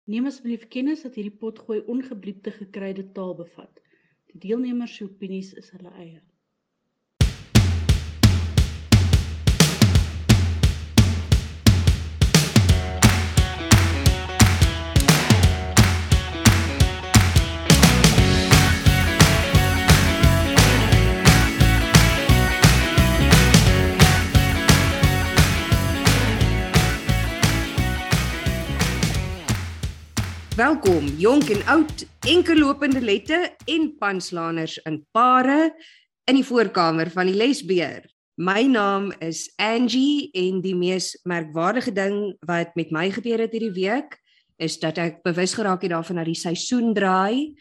Neem asseblief kennis dat hierdie potgooi ongebliepte gekruide taal bevat. Die deelnemers se opinies is hulle eie. Welkom, jonk en oud, enkellopende lette en panslaners in pare in die voorkamer van die lesbeer. My naam is Angie en die mees merkwaardige ding wat met my gebeur het hierdie week is dat ek bewus geraak het daarvan dat die seisoen draai,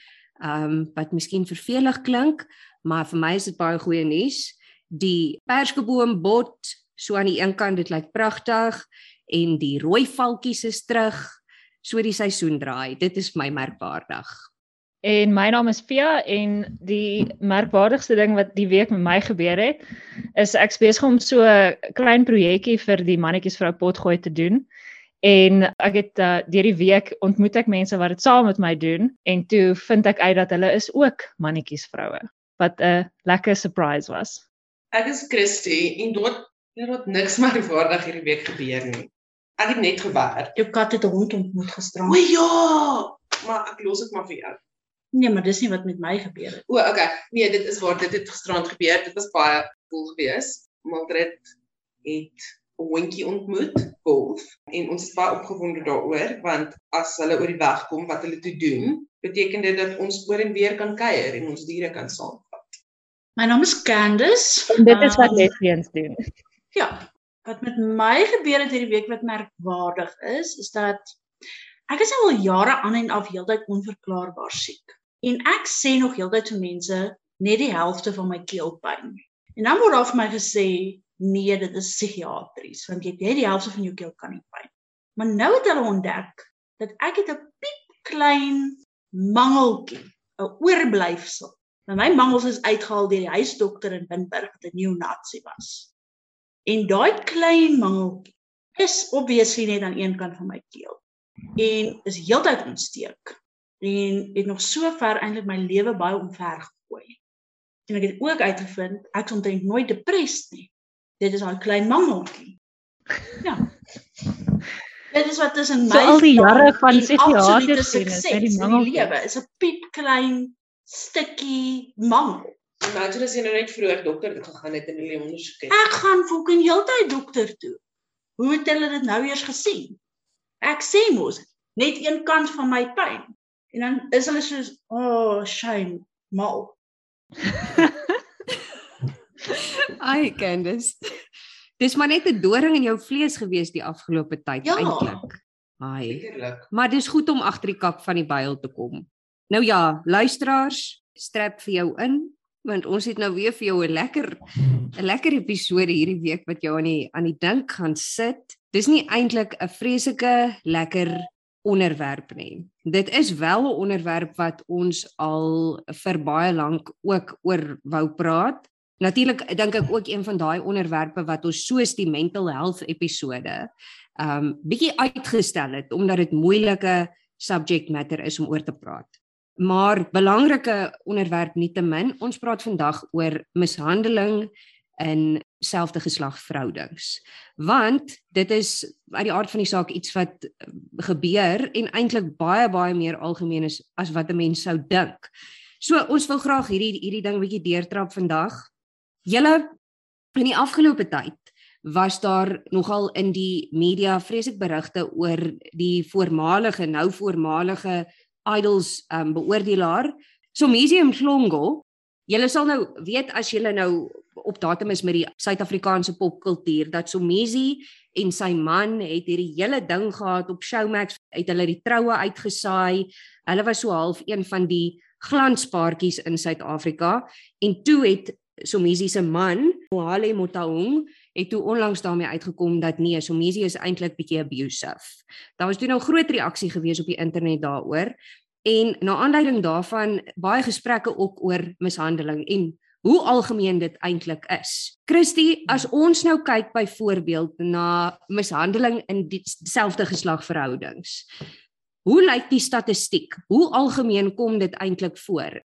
wat miskien vervelig klink, maar vir my is dit baie goeie nuus. Die perskeboom bot, so aan die een kant, dit lyk pragtig en die rooi valkies is terug. So die seisoen draai, dit is my merkwaardig. En my naam is Pia en die merkwaardigste ding wat die week met my gebeur het, is ek besig om so 'n klein projekkie vir die mannetjiesvrou potgooi te doen. En ek het deur die week ontmoet ek mense wat dit saam met my doen en toe vind ek uit dat hulle is ook mannetjiesvroue, wat 'n lekker surprise was. Ek is Christy en dit niks merkwaardig hierdie week gebeur nie. Ek het net gewerk. Jou kat het 'n hond ontmoet gisterand. O ja, maar ek los dit maar vir jou. Nee, maar dis nie wat met my gebeur het. O, okay. Nee, dit is waar dit het gisterand gebeur. Dit was baie cool geweest. Mildred het 'n hondjie ontmoet, Wolf, en ons is baie opgewonde daaroor, want as hulle oor die weg kom wat hulle toe doen, beteken dit dat ons oor en weer kan kuier en ons diere kan saamvat. My naam is Candice. En dit is wat lesbians doen. Ja, wat met my gebeur het hierdie week wat merkwaardig is dat ek is al jare aan en af heeltyd onverklaarbaar siek. En ek sê nog heeltyd vir mense net die helfte van my keelpyn. En dan word daar vir my gesê, nee, dit is psigiatries, want jy het die helfte van jou keel kan nie pyn. Maar nou het hulle ontdek dat ek het 'n piepklein mangeltjie, 'n oorblyfsel. Maar my mangels is uitgehaal deur die huisdokter in Windburg wat 'n neonasie was. En daai klein mangeltjie is obviously net aan een kant van my keel. En is heeltyd ontsteek. En het nog so ver eintlik my lewe baie omver gegooi. En ek het ook uitgevind, ek is omtrent nooit depressed nie. Dit is daai klein mangeltjie. Ja. Dit is wat tussen my al die jare van en psigiaters absolute sien, is sukses net die in mangeltjie. die lewe, is 'n piepklein stukkie mangel. Imagine as jy nou net vroeër dokter toe gegaan het en hulle ondersoek het. Ek gaan fucking heeltyd dokter toe. Hoe het hulle dit nou eers gesien? Ek sê mos, net een kant van my pyn. En dan is hulle soos, oh, shame, mal. Ai, Candice. Dis maar net 'n doring in jou vlees gewees die afgelope tyd, Ja. eintlik. Ai. Sekerlik. Maar dis goed om agter die kap van die byl te kom. Nou ja, luisteraars, strap vir jou in, want ons het nou weer vir jou 'n lekker episode hierdie week wat jou aan die dink gaan sit. Dis nie eintlik 'n vreeslike lekker onderwerp nie. Dit is wel 'n onderwerp wat ons al vir baie lank ook oor wou praat. Natuurlik dink ek ook een van daai onderwerpe wat ons soos die mental health episode bietjie uitgestel het omdat dit moeilike subject matter is om oor te praat. Maar belangrike onderwerp nietemin, ons praat vandag oor mishandeling in selfde geslag verhoudings. Want dit is uit die aard van die saak iets wat gebeur en eintlik baie meer algemeen is as wat 'n mens sou dink. So ons wil graag hierdie ding bietjie deurtrap vandag. Julle, in die afgelope tyd was daar nogal in die media vreeslik berigte oor die nou voormalige Idols beoordelaar, Somizi Mhlongo. Julle sal nou weet as julle nou op datum is met die Suid-Afrikaanse popkultuur, dat Somizi en sy man het hierdie hele ding gehad op Showmax, het hulle die troue uitgesaai. Hulle was so half een van die glanspaartjies in Suid-Afrika en toe het Somizi se man, Mohale Motaung, het toe onlangs daarmee uitgekom dat nee, Somizi is eintlik bietjie abusive. Daar was toe nou groot reaksie gewees op die internet daaroor en na aanleiding daarvan baie gesprekke ook oor mishandeling en hoe algemeen dit eintlik is. Christy, as ons nou kyk byvoorbeeld na mishandeling in dieselfde geslag verhoudings, Hoe lyk die statistiek? Hoe algemeen kom dit eintlik voor?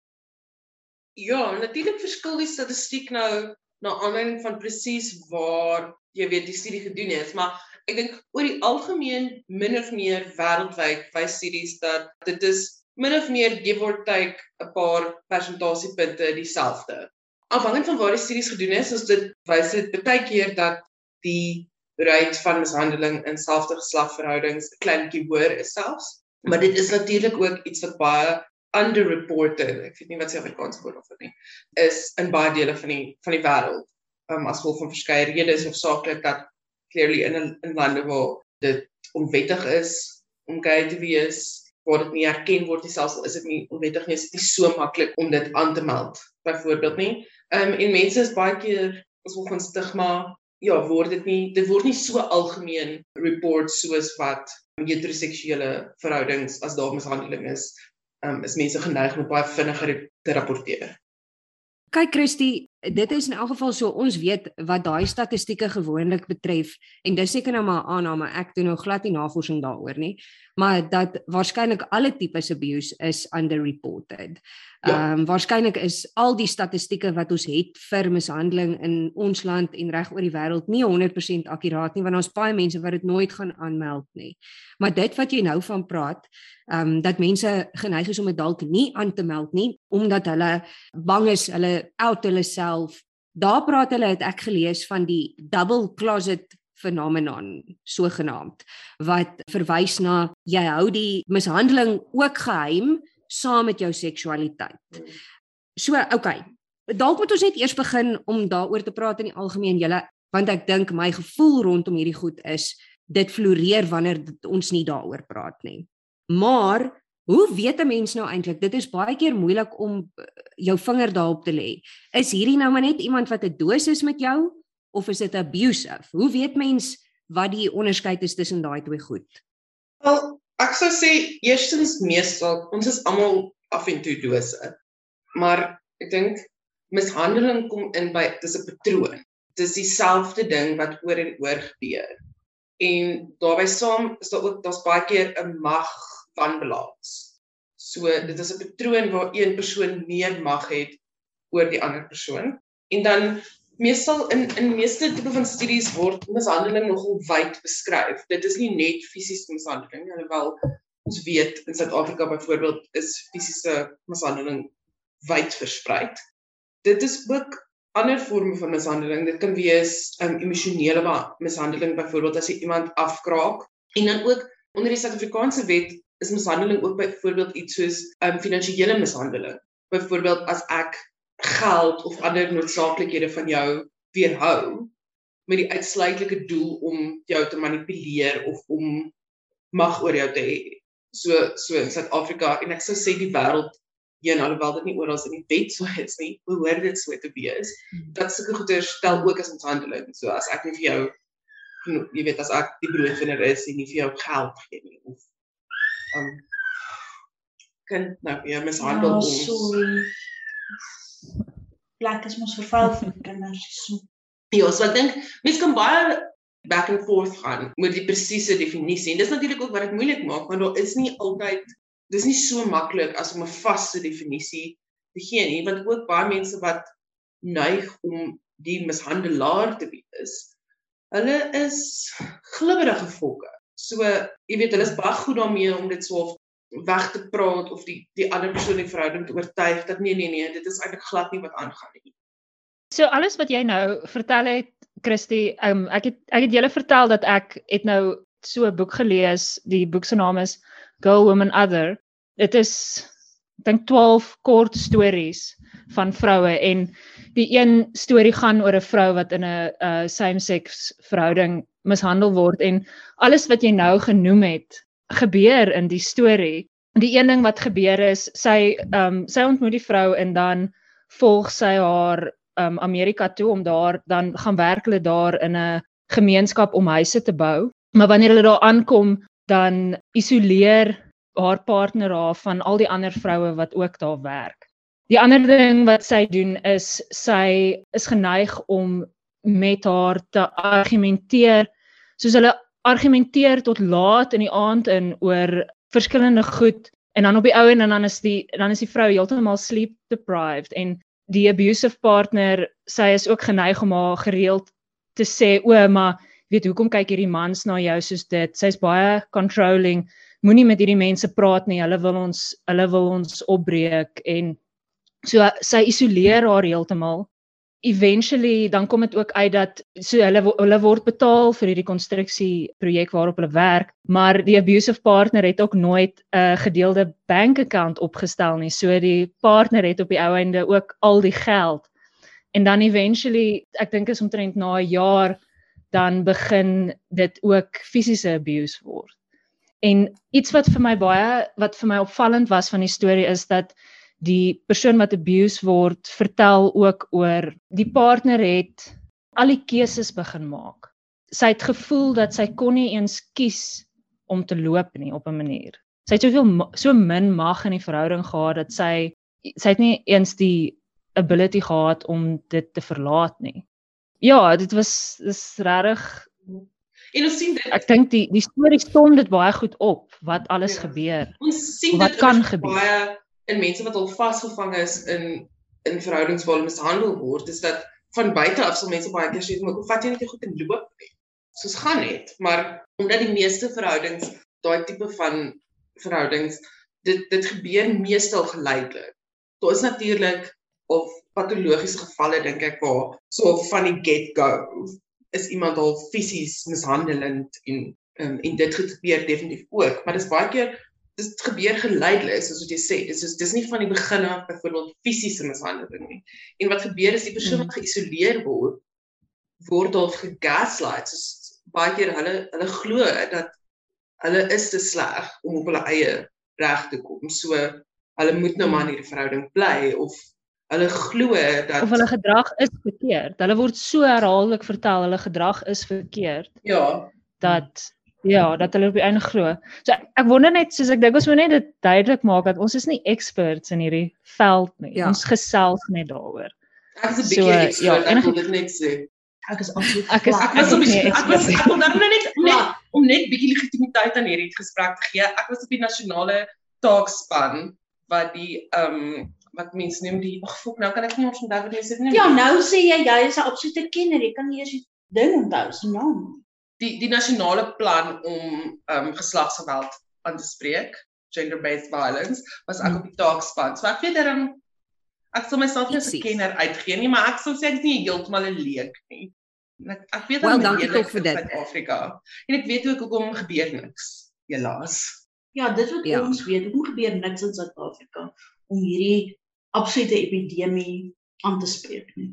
Ja, natuurlik verskil die statistiek nou na aanleiding van presies waar jy weet die studie gedoen is, maar ek dink oor die algemeen min of meer wêreldwyd wys studies dat dit is min of meer give or take 'n paar persentasiepunte dieselfde. Afhangend van waar die studies gedoen is dit wys dit baie keer dat die rate van mishandeling in selfde geslagverhoudings 'n klein bietjie hoër is selfs. Maar dit is natuurlik ook iets wat baie underreported, ek weet nie wat se Afrikaans woord of nie, is in baie dele van die wêreld. As gevolg van verskeie redes hoofsaaklik dat clearly in lande waar dit onwettig is om gay te wees, waar dit nie erken word nie, selfs al is dit nie onwettig nie, is dit nie so maklik om dit aan te meld, byvoorbeeld nie. En mense is baie keer as gevolg van stigma, ja, dit word nie so algemeen report soos wat heteroseksuele verhoudings as daar mishandeling is mense geneig om baie vinniger te rapporteer. Kyk Christie, dit is in elk geval so, ons weet wat daai statistieke gewoonlik betref, en dis seker nou maar aanname, ek doen nou glad nie navorsing daaroor nie, maar dat waarskynlik alle tipes abuse is underreported. Ja. Waarskynlik is al die statistieke wat ons het vir mishandeling in ons land en reg oor die wêreld nie 100% akkuraat nie, want ons baie mense wat dit nooit gaan aanmeld nie. Maar dit wat jy nou van praat, dat mense geneig is om dit dalk nie aan te meld nie, omdat hulle bang is, hulle out hulle self. Daar praat hulle, het ek gelees, van die double closet phenomenon, sogenaamd, wat verwys na, jy hou die mishandeling ook geheim, saam met jou seksualiteit. So, okay, dalk moet ons net eers begin om daaroor te praat in die algemeen, want ek dink my gevoel rondom hierdie goed is, dit floreer wanneer ons nie daaroor praat nie. Maar, hoe weet 'n mens nou eintlik? Dit is baie keer moeilik om jou vinger daarop te lê. Is hierdie nou maar net iemand wat 'n doos is met jou, of is dit abusive? Hoe weet mens wat die onderskeid is tussen daai twee goed? Wel, ek sou sê, eerstens meestal, ons is almal af en toe dose, maar ek dink, mishandeling kom in by, dit is 'n patroon. Dit is dieselfde ding wat oor en oor gebeur. En daarbey saam is daar's baie keer 'n mag wanbalans. So, dit is 'n patroon waar een persoon meer mag het oor die ander persoon. En dan, meestal in meeste tipe van studies word mishandeling nogal wyd beskryf. Dit is nie net fisiese mishandeling, alhoewel ons weet in Suid-Afrika byvoorbeeld is fisiese mishandeling wyd versprei. Dit is ook ander vorme van mishandeling. Dit kan wees emosionele mishandeling, byvoorbeeld as jy iemand afkraak. En dan ook onder die Suid-Afrikaanse wet is mishandeling ook byvoorbeeld iets soos finansiële mishandeling. Byvoorbeeld as ek geld of ander noodsaaklikhede van jou weerhou met die uitsluitlike doel om jou te manipuleer of om mag oor jou te hê. So in Suid-Afrika, en ek sou sê die wêreld, alhoewel dit nie oral in die wet so is nie, behoort dit so te wees, dat sulke goeie stel ook as mishandeling. So as ek nie vir jou, jy weet, as ek die broodwinner is en nie vir jou geld gee nie, of kind nou weer mishandel ons. Sorry. Plek is mos vervuil vir kinders. So. Ja, so ek dink, mens kan baie back and forth gaan met die presiese definisie. En dis natuurlik ook wat dit moeilik maak, want daar is nie altyd, dis nie so maklik as om 'n vaste definisie te gee nie, want ook baie mense wat neig om die mishandelaar te wees, hulle is glibberige volke. So, jy weet, hulle is baie goed daarmee om dit so weg te praat of die ander persoon die verhouding te oortuig dat nee, dit is eintlik glad nie wat aangaan nie. So alles wat jy nou vertel het, Christie, ek het julle vertel dat ek het nou so 'n boek gelees, die boek se naam is Girl, Woman, Other. Dit is, ek dink 12 kort stories van vroue en die een storie gaan oor 'n vrou wat in 'n same-sex verhouding mishandel word en alles wat jy nou genoem het, gebeur in die storie. Die een ding wat gebeur is, sy ontmoet die vrou en dan volg sy haar Amerika toe om dan gaan werk hulle daar in 'n gemeenskap om huise te bou. Maar wanneer hulle daar aankom, dan isoleer haar partner haar van al die ander vroue wat ook daar werk. Die ander ding wat sy doen is, sy is geneig om met haar te argumenteer, soos hulle argumenteer tot laat in die aand oor verskillende goed en dan op die ou en dan is die vrou heeltemal sleep deprived en die abusive partner, sy is ook geneig om haar gereeld te sê, maar weet hoekom kyk hierdie mans na jou soos dit, sy's baie controlling, moenie met hierdie mense praat nie, hulle wil ons opbreek en so sy isoleer haar heeltemal. Eventually dan kom dit ook uit dat so hulle word betaal vir hierdie konstruksieprojek waarop hulle werk, maar die abusive partner het ook nooit 'n gedeelde bankaccount opgestel nie. So die partner het op die ou einde ook al die geld. En dan eventually, ek dink is omtrent na 'n jaar dan begin dit ook fisiese abuse word. En iets wat vir my opvallend was van die storie is dat die persoon wat abuse word, vertel ook oor die partner het al die keuses begin maak. Sy het gevoel dat sy kon nie eens kies om te loop nie op 'n manier. Sy het so min mag in die verhouding gehad dat sy het nie eens die ability gehad om dit te verlaat nie. Ja, dis regtig. En ons sien dit. Ek dink die storie som dit baie goed op wat alles gebeur. Ons sien wat dit kan gebeur. Baie in mense wat al vasgevang is in verhoudings waar hulle mishandel word, is dat van buite af sal mense baie keer sê, maar hoe vat jy net nie goed in loop nie? Soos gaan net, maar omdat die meeste verhoudings, daai tipe van verhoudings, dit gebeur meestal geleidelik. Daar is natuurlik of patologiese gevalle dink ek waar so van die get-go is iemand al fisies mishandelend en dit gebeur definitief ook, maar dis baie keer dit gebeur geleidelik, soos wat jy sê, dis nie van die begin af byvoorbeeld fisiese mishandeling nie. En wat gebeur is die persoon wat geïsoleer word al gegaslight, soos baie keer hulle glo dat hulle is te sleg om op hulle eie reg te kom, so hulle moet nou maar in hierdie verhouding bly, of hulle glo dat of hulle gedrag is verkeerd. Hulle word so herhaaldelik vertel, hulle gedrag is verkeerd. Ja. Dat hulle op die einde glo. So ek wonder net, soos ek dink ons moet net dit duidelik maak dat ons is nie experts in hierdie veld nie. Ja. Ons gesels net daaroor. Ek is 'n bietjie expert, ek wil dit net sê. Ek is absoluut Ek is Ek wil dan net om net bietjie legitimiteit aan hierdie gesprek te gee. Ek was op die nasionale taakspan wat die wat mense noem die nou kan ek nie ons onthou wat jy sê nie. Ja, nou sê jy is 'n absolute kenner, jy kan nie eers die ding onthou se naam. Die nasionale plan om geslagsgeweld aan te spreek, gender-based violence, was ek op die taakspan. So ek weet daarom ek sal myself nie as 'n kenner uitgee nie, maar ek sal sê ek is nie heeltemal 'n leek nie. Ek weet Wel, dankie tog vir dit. Suid-Afrika. En ek weet ook hoekom gebeur niks, helaas. Ja, dit wat ons weet, hoekom gebeur niks in Suid-Afrika om hierdie absolute epidemie aan te spreek nie.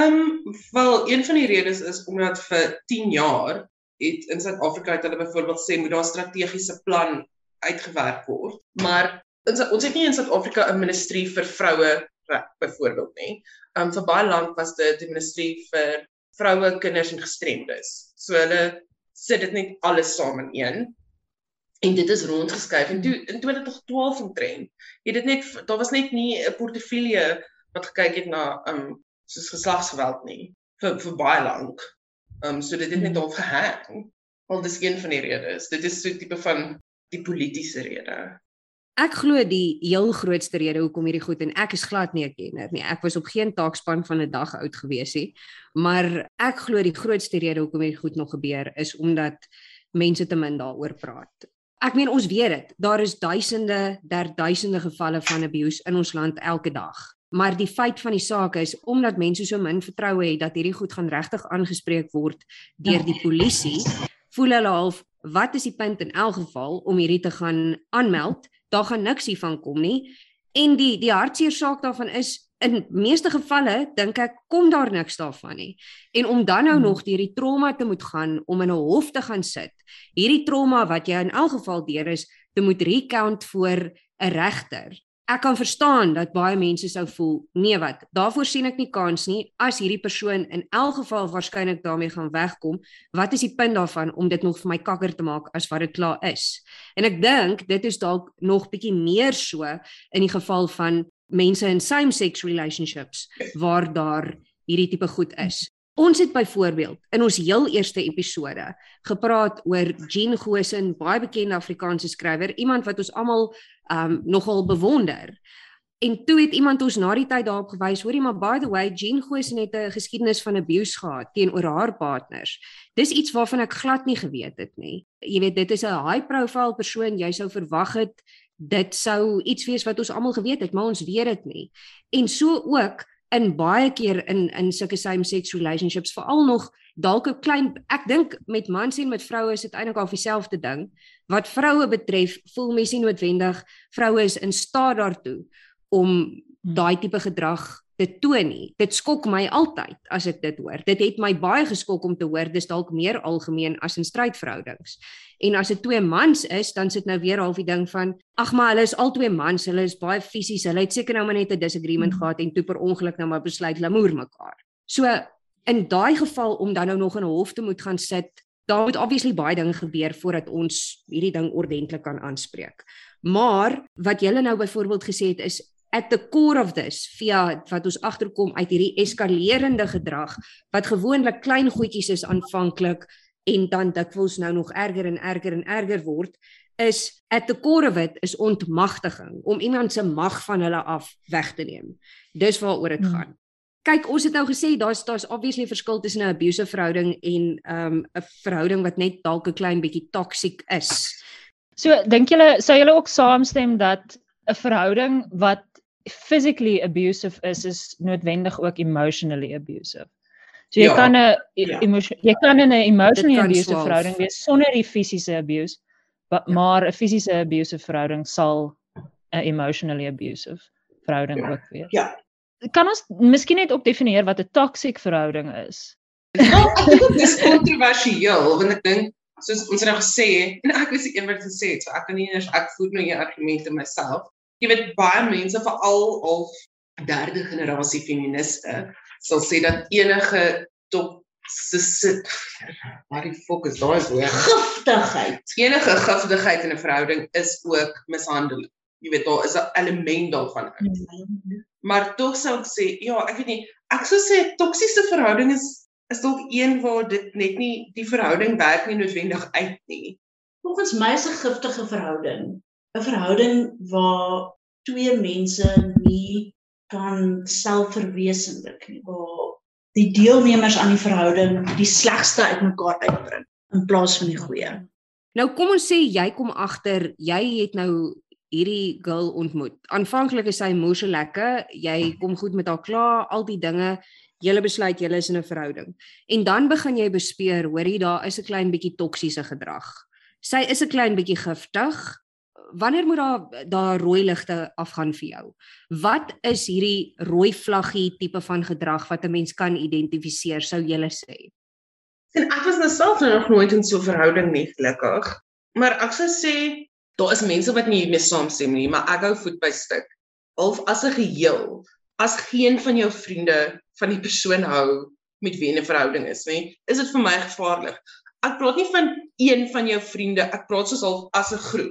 Wel, een van die redes is omdat vir 10 jaar het in Suid-Afrika het hulle byvoorbeeld sê moet daar 'n strategiese plan uitgewerk word, maar ons het nie in Suid-Afrika 'n ministerie vir vroue byvoorbeeld nie. Vir baie lank was dit die ministerie vir vroue, kinders en gestremdes. So hulle sit dit net alles saam in een. En dit is rondgeskuif en toe in 2012 omtrent. Daar was net nie 'n portefeulje wat gekyk het na soos geslagsgeweld nie vir baie lank. So dit het net al gehang. Wel dis een van die redes. Dit is so 'n tipe van die politiese rede. Ek glo die heel grootste rede hoekom hierdie goed, en ek is glad nie 'n kenner nie. Ek was op geen taakspan van 'n dag oud gewees nie, maar ek glo die grootste rede hoekom hierdie goed nog gebeur is omdat mense te min daaroor praat. Ek meen ons weet dit. Daar is duisende gevalle van abuse in ons land elke dag. Maar die feit van die saak is omdat mense so min vertroue het dat hierdie goed gaan regtig aangespreek word deur die polisie, voel hulle half wat is die punt in elk geval om hierdie te gaan aanmeld? Daar gaan niks hiervan kom nie. En die hartseer saak daarvan is in meeste gevalle dink ek kom daar niks daarvan nie. En om dan nou nog deur die trauma te moet gaan om in 'n hof te gaan sit. Hierdie trauma wat jy in elk geval deur is te moet recount voor 'n regter. Ek kan verstaan dat baie mense sou voel, nee wat, daarvoor sien ek nie kans nie, as hierdie persoon in elk geval waarskynlik daarmee gaan wegkom, wat is die punt daarvan om dit nog vir my kakker te maak as wat dit klaar is? En ek dink, dit is dalk nog bietjie meer so in die geval van mense in same-sex relationships, waar daar hierdie tipe goed is. Ons het byvoorbeeld in ons heel eerste episode gepraat oor Jean Goosen, baie bekende Afrikaanse skrywer, iemand wat ons almal nogal bewonder. En toe het iemand ons na die tyd daarop gewys, hoorie, maar by the way, Jean Goosen het 'n geskiedenis van abuse gehad teenoor haar partners. Dis iets waarvan ek glad nie geweet het nie. Jy weet, dit is 'n high profile persoon, jy sou verwag het, dit sou iets wees wat ons almal geweet het, maar ons weet dit nie. En so ook in baie keer in sulke same-sex relationships, veral nog dalk 'n klein, ek dink met mans en met vroue is dit eintlik al dieselfde ding. Wat vroue betref, voel mens nie noodwendig vroue is in staat daartoe om daai tipe gedrag te toon nie. Dit skok my altyd as ek dit hoor. Dit het my baie geskok om te hoor, dis dalk meer algemeen as in strydverhoudings. En as dit 2 mans is, dan sit nou weer half die ding van, ag maar hulle is al 2 mans, hulle is baie fisies, hulle het seker nou maar net 'n disagreement gehad en toe per ongeluk nou maar besluit hulle moer mekaar. So in daai geval om dan nou nog in 'n hof te moet gaan sit, daar moet obviously baie dinge gebeur voordat ons hierdie ding ordentlik kan aanspreek. Maar wat julle nou byvoorbeeld gesê het is at the core of this, via wat ons agterkom uit hierdie eskalerende gedrag, wat gewoonlik klein goedjies is aanvanklik en dan dikwels nou nog erger en erger en erger word, is at the core of it is ontmagtiging, om iemand se mag van hulle af weg te neem. Dis waaroor dit gaan. Kyk, ons het nou gesê, daar's obviously verskil tussen 'n abusive verhouding en 'n verhouding wat net dalk 'n klein bietjie toksiek is. So, dink julle, sou julle ook saamstem dat 'n verhouding wat physically abusive is noodwendig ook emotionally abusive? So jy kan 'n jy kan in 'n emotionally abusive verhouding wees sonder die fisiese abuse, maar 'n fisiese abusive verhouding sal 'n emotionally abusive verhouding ook wees. Ja. Kan ons miskien net ook definieer wat 'n toxic verhouding is? Ek dink dit is kontroversieel, want ek dink, soos ons nou gesê, en ek was die een wat gesê het, so ek kan nie eers, ek voed nou jou argumente myself. Jy weet, baie mense, veral al 3de generasie feministe, sal sê dat enige Giftigheid. Enige giftigheid in 'n verhouding is ook mishandeling. Jy weet, daar is 'n element daarvan. Maar tog sou ek sê, ja, ek weet nie, ek sou sê toksiese verhouding is dalk een waar dit net nie, die verhouding werk nie noodwendig uit nie. Volgens my is 'n giftige verhouding 'n verhouding waar 2 mense nie kan selfverwesenlik nie, waar die deelnemers aan die verhouding die slegste uit mekaar uitbring in plaas van die goeie. Nou kom ons sê jy kom agter, jy het nou hierdie girl ontmoet. Aanvanklik is sy moer so lekker, jy kom goed met haar klaar, al die dinge, julle besluit julle is in 'n verhouding. En dan begin jy bespeur, hoorie, daar is 'n klein bietjie toksiese gedrag. Sy is 'n klein bietjie giftig. Wanneer moet daar rooi ligte afgaan vir jou? Wat is hierdie rooi vlaggie tipe van gedrag wat 'n mens kan identifiseer, sou julle sê? En ek was nou self nog nooit in so 'n verhouding nie, gelukkig. Maar ek sou sê, daar is mense wat nie hiermee saamstem nie, maar ek hou voet by stuk. Of as 'n geheel, as geen van jou vriende van die persoon hou met wie 'n verhouding is nie, is dit vir my gevaarlik. Ek praat nie van een van jou vriende, ek praat soos al as 'n groep.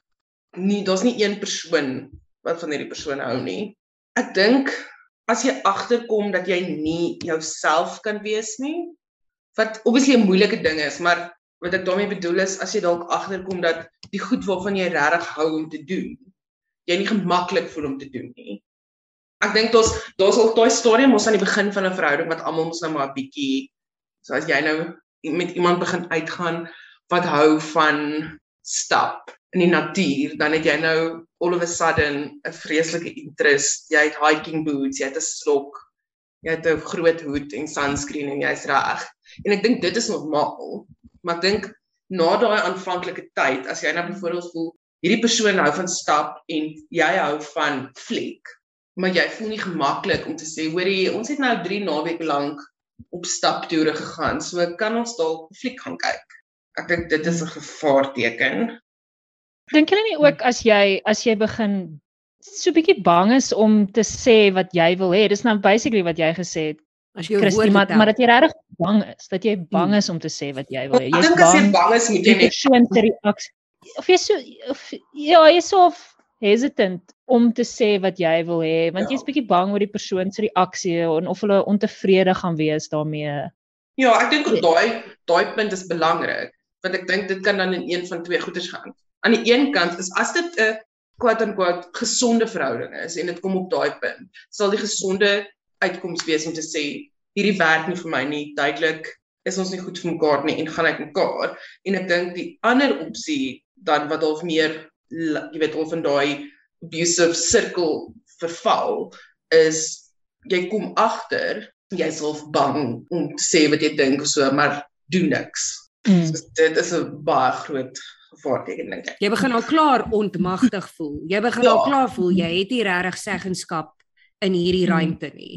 Nee, daar's nie een persoon wat van hierdie persoon hou nie. Ek dink, as jy agterkom dat jy nie jouself kan wees nie, wat obviously 'n moeilike ding is, maar wat ek daarmee bedoel is, as jy dalk agterkom dat die goed waarvan jy regtig hou om te doen, jy nie gemaklik voel om te doen nie. Ek dink daar's al daai stadium ons aan die begin van 'n verhouding wat almal mos nou maar 'n bietjie, so as jy nou met iemand begin uitgaan wat hou van stap in die natuur, dan het jy nou all of a sudden 'n vreeslike interest. Jy het hiking boots, jy het 'n slok, jy het 'n groot hoed en sunscreen en jy's reg. En ek dink dit is normaal. Maar ek dink na daai aanvanklike tyd, as jy nou byvoorbeeld voel hierdie persoon hou van stap en jy hou van fliek, maar jy voel nie gemaklik om te sê, hoorie, ons het nou 3 naweke lank op staptoere gegaan, so kan ons dalk fliek gaan kyk. Ek dink dit is 'n gevaarteken. Dink julle nie ook as jy begin so 'n bietjie bang is om te sê wat jy wil hê, dis nou basically wat jy gesê het, As jy Christy, maar dat jy regtig bang is, dat jy bang is om te sê wat jy wil hê. Ek dink as jy bang is, moet jy die persoon se reaksie. Of jy's so hesitant om te sê wat jy wil hê, want jy's bietjie bang oor die persoon se reaksie en of hulle ontevrede gaan wees daarmee. Ja, ek dink op daai punt is belangrik, want ek dink dit kan dan in een van twee goeders gaan. Aan die een kant is as dit 'n quote-unquote gesonde verhouding is en dit kom op daai punt, sal die gesonde uitkoms wees om te sê hierdie werk nie vir my nie, duidelik is ons nie goed vir mekaar nie en gaan uit mekaar. En ek dink die ander opsie dan wat half meer, jy weet, al van daai abusive sirkel verval, is jy kom agter, jy's half bang om te sê wat jy dink of so, maar doen niks. So, dit is 'n baie groot gevaarteken, dink ek. Jy begin al klaar ontmagtig voel. Jy begin al klaar voel jy het nie regtig seggenskap in hierdie ruimte nie.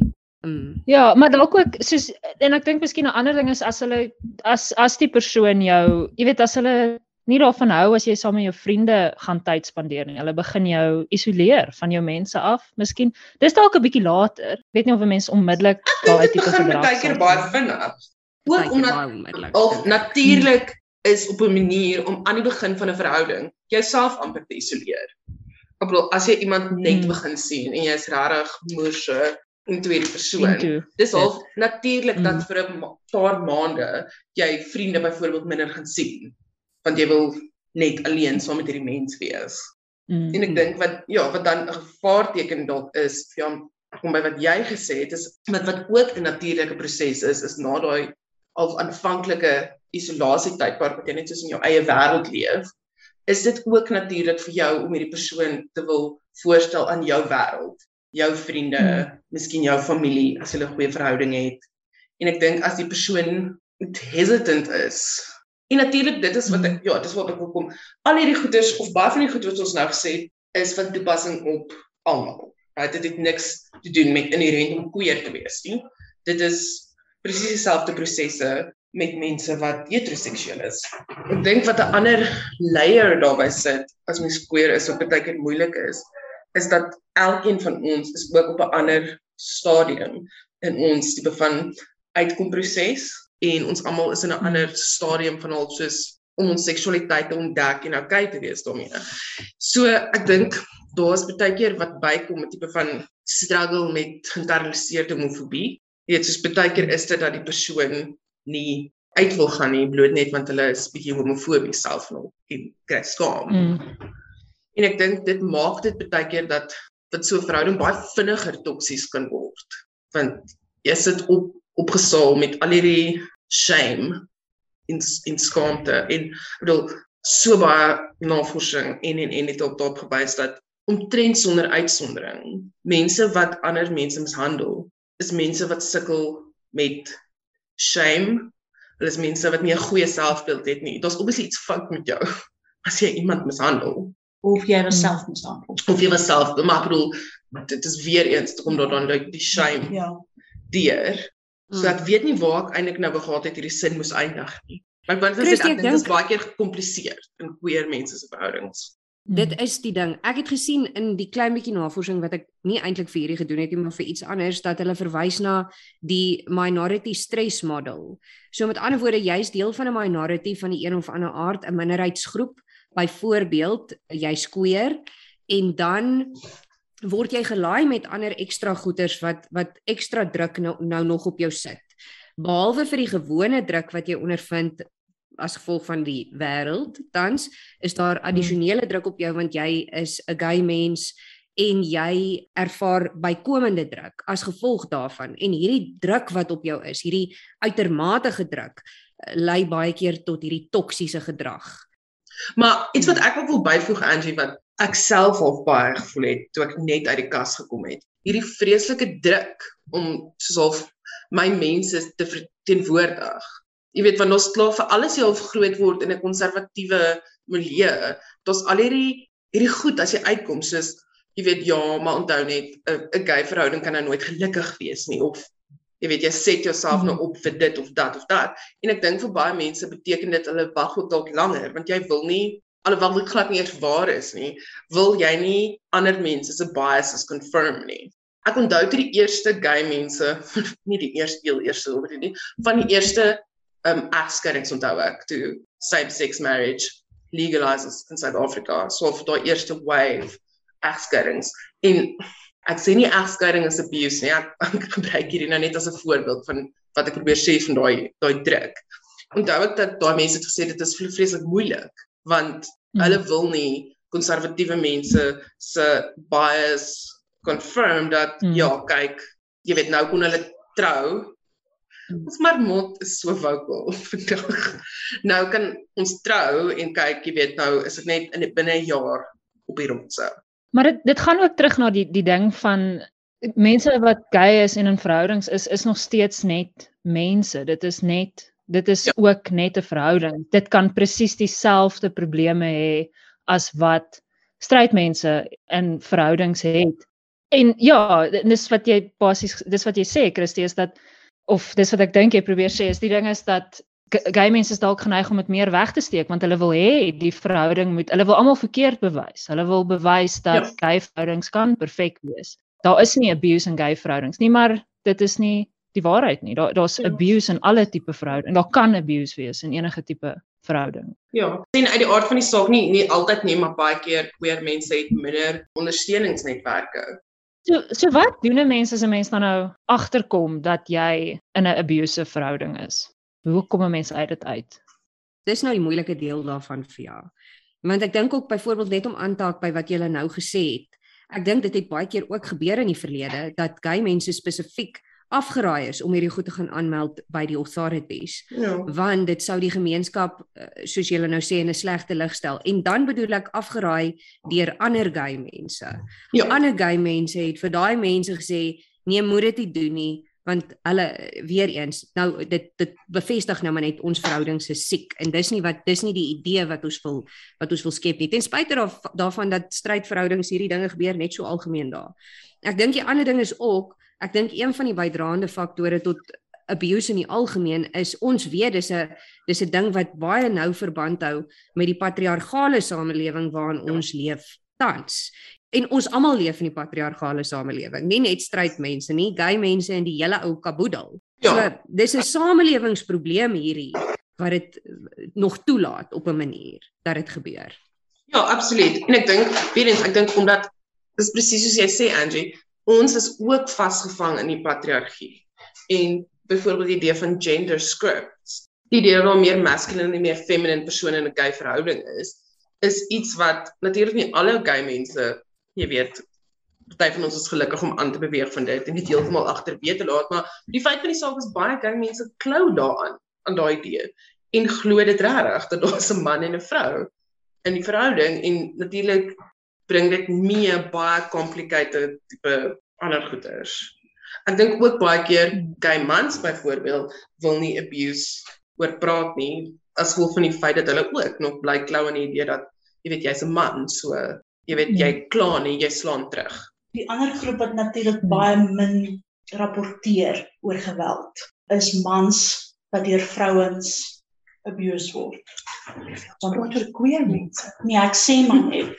Ja, maar dalk ook soos, en ek dink miskien 'n ander ding is as hulle as die persoon jou, jy weet, as hulle nie daarvan hou as jy saam met jou vriende gaan tyd spandeer nie. Hulle begin jou isoleer van jou mense af. Miskien dis dalk 'n bietjie later. Weet nie of 'n mens onmiddellik daai tipe gedrag begin baie keer baie vinnig. Ook omdat natuurlik is op 'n manier om aan die begin van 'n verhouding jouself amper te isoleer. Ek bedoel, as jy iemand net begin sien en jy's regtig moerse in tweede persoon, dis half natuurlik dat vir 'n paar maande jy vriende byvoorbeeld minder gaan sien, want jy wil net alleen saam met hierdie mens wees. En ek dink wat dan 'n gevaarteken dalk is, kom by wat jy gesê het, is wat ook 'n natuurlike proses is na daai al aanvanklike isolasietydperk wat jy net soos in jou eie wêreld leef, is dit ook natuurlik vir jou om hierdie persoon te wil voorstel aan jou wêreld, jou vriende, miskien jou familie as hulle 'n goeie verhouding het. En ek dink as die persoon hesitant is, en natuurlik dit is wat ek wil kom. Al hierdie goeders of baie van die goed wat ons nou gesê het, is van toepassing op almal. Dit het niks te doen met inherent om queer te wees nie. Dit is presies dieselfde prosesse met mense wat heteroseksueel is. Ek dink wat 'n ander layer daarby sit as mens queer is wat baie keer moeilik is dat elkeen van ons is ook op 'n ander stadium in ons tipe van uitkomproses en ons almal is in 'n ander stadium van al soos om ons seksualiteit te ontdek en okay te wees daarmee. So ek dink daar's baie keer wat bykom met tipe van struggle met geïnternaliseerde homofobie. Jy weet, soos baie keer is dit dat die persoon nie uit wil gaan nie, bloot net want hulle is bietjie homofobies self nog en kry skaam. En ek dink dit maak dit baie keer dat so 'n verhouding baie vinniger toksies kan word. Want jy sit opgesaal met al hierdie shame en skaamte. En ek bedoel, so baie navorsing en het ook daarop gewys dat omtrent sonder uitsondering, mense wat ander mense mishandel, is mense wat sukkel met shame. Hulle is mense wat nie 'n goeie selfbeeld het nie. Daar's obviously iets fout met jou as jy iemand mishandel. Of jy jouself mishandel. Of jy jouself, maar ek bedoel, dit is weer eens om dan die shame deur. So ek weet nie waar ek eintlik nou gehad het hierdie sin moes eindig nie. Maar ek dink dit is baie keer gecompliseerd in queer mense se verhoudings. Dit is die ding. Ek het gesien in die klein bietjie navorsing wat ek nie eintlik vir hierdie gedoen het nie, maar vir iets anders, dat hulle verwys na die minority stress model. So met ander woorde, jy's deel van 'n minority van die een of ander aard, 'n minderheidsgroep, byvoorbeeld jy's queer, en dan word jy gelaai met ander ekstra goeders wat ekstra druk nou nog op jou sit. Behalwe vir die gewone druk wat jy ondervind as gevolg van die wêreld, tans is daar addisionele druk op jou want jy is 'n gay mens en jy ervaar bykomende druk as gevolg daarvan. En hierdie druk wat op jou is, hierdie uitermate druk, lei baie keer tot hierdie toksiese gedrag. Maar iets wat ek ook wil byvoeg, Angie, wat ek self al baie gevoel het toe ek net uit die kas gekom het. Hierdie vreeslike druk om soos half my mense te verteenwoordig. Jy weet, want ons klaar vir alles jy al groot word in 'n konservatiewe milieu. Daar's al hierdie goed as jy uitkom, soos jy weet, ja, maar onthou net 'n gay verhouding kan nou nooit gelukkig wees nie, of jy weet, jy set jouself nou op vir dit of dat of dat. En ek dink vir baie mense beteken dit hulle wag ook dalk langer, want jy wil nie, alhoewel dit glad nie eers waar is nie, wil jy nie ander mense se biases confirm nie. Ek onthou toe die eerste gay mense, nie die eerste nie, van die eerste egskeidings onthou ek, toe same-sex marriage legalizes in South Africa, so vir daai eerste wave egskeidings. En ek sê nie egskeiding is abuse nie, ek gebruik hierdie nou net as 'n voorbeeld van wat ek probeer sê van daai druk. Onthou ek dat daai mense het gesê dit is vreeslik moeilik, want hulle wil nie konservatiewe mense se bias confirm dat ja, kyk, jy weet nou kon hulle trou. Ons marmot is so vocal vandag. Nou kan ons trou en kyk, jy weet nou is dit net binne 'n jaar op die rotse. Maar dit gaan ook terug na die ding van mense wat gay is en in verhoudings is nog steeds net mense. Dit is ook net 'n verhouding. Dit kan presies dieselfde probleme hê as wat straight mense in verhoudings het. En ja, dis wat jy sê, Christy, is dat, of dis wat ek dink jy probeer sê, is die ding is dat gay mense is dalk geneig om dit meer weg te steek, want hulle wil hê die verhouding hulle wil almal verkeerd bewys. Hulle wil bewys dat gay verhoudings kan perfek wees. Daar is nie abuse in gay verhoudings nie, maar dit is nie die waarheid nie. Daar's abuse in alle tipe verhouding. Daar kan abuse wees in enige tipe verhouding. Ja, en uit die aard van die saak nie altyd nie, maar baie keer queer mense het minder ondersteuningsnetwerke. So wat doen 'n mens as 'n mens dan nou agterkom dat jy in 'n abusive verhouding is? Hoe kom 'n mens uit dit uit? Dis nou die moeilike deel daarvan vir jou. Want ek dink ook byvoorbeeld net om aan te haak by wat jy nou gesê het. Ek dink dit het baie keer ook gebeur in die verlede dat gay mense spesifiek afgeraai is om hierdie goed te gaan aanmeld by die authorities, want dit sou die gemeenskap, soos julle nou sê, in 'n slegte lig stel. En dan bedoel ek afgeraai deur ander gay mense. Ander gay mense het vir daai mense gesê, nee, moet dit nie doen nie, want hulle, weer eens, nou dit bevestig nou maar net ons verhoudings is siek, en dis nie die idee wat ons wil skep nie, ten spyte daarvan dat strydverhoudings hierdie dinge gebeur net so algemeen daar. Ek dink die ander ding is ook, ek dink een van die bydraende faktore tot abuse in die algemeen is, ons weet dis 'n ding wat baie nou verband hou met die patriargale samelewing waarin ons leef tans. En ons almal leef in die patriargale samelewing, nie net straight mense nie, gay mense en die hele ou kaboedel. So, dis 'n samelewingsprobleem hierdie, wat dit nog toelaat op 'n manier, dat dit gebeur. Ja, absoluut. En ek dink omdat, dis presies soos jy sê, Angie, ons is ook vasgevang in die patriargie. En byvoorbeeld die idee van gender scripts, die idee dat daar meer masculine en meer feminine persone in 'n gay verhouding is iets wat natuurlik nie alle gay mense, jy weet, party van ons is gelukkig om aan te beweeg van dit en dit heeltemal agterweë te laat, maar die feit van die saak is baie gay mense klou daaraan, aan daai idee, en glo dit regtig dat daar 'n man en 'n vrou in die verhouding, en natuurlik bring dit mee baie complicated tipe ander goeders. Ek dink ook baie keer gay mans byvoorbeeld wil nie abuse oor praat nie, as gevolg van die feit dat hulle ook nog bly klou aan die idee dat, jy weet, jy's 'n man, so jy weet, jy kla nie, jy slaan terug. Die ander groep wat natuurlik baie min rapporteer oor geweld, is mans wat deur vrouens abuse word. Want oor queer mense. Nee, ek sê maar net,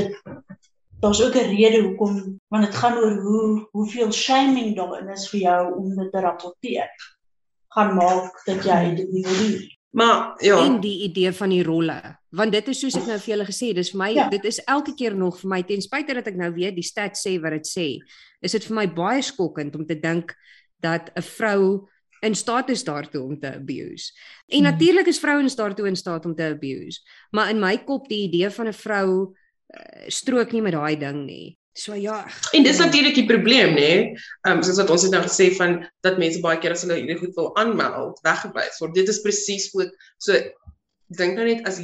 daar's ook 'n rede hoekom, want dit gaan oor hoeveel shaming daarin is vir jou om dit te rapporteer. Gaan maak dat jy dit nie wil doen. Maar ja, en die idee van die rolle, want dit is soos ek nou vir julle gesê, dis vir my, dit is elke keer nog vir my, ten spyte dat ek nou weet die stats sê wat dit sê, is dit vir my baie skokkend om te dink dat 'n vrou in staat is daartoe om te abuse. En natuurlik is vrouens daartoe in staat om te abuse, maar in my kop die idee van 'n vrou strook nie met daai ding nie. So ja. En dis natuurlik die probleem, né? Soos wat ons het nou gesê van dat mense baie keer as hulle hierdie goed wil aanmeld, weggewys word. Dit is presies ook so, dink nou net as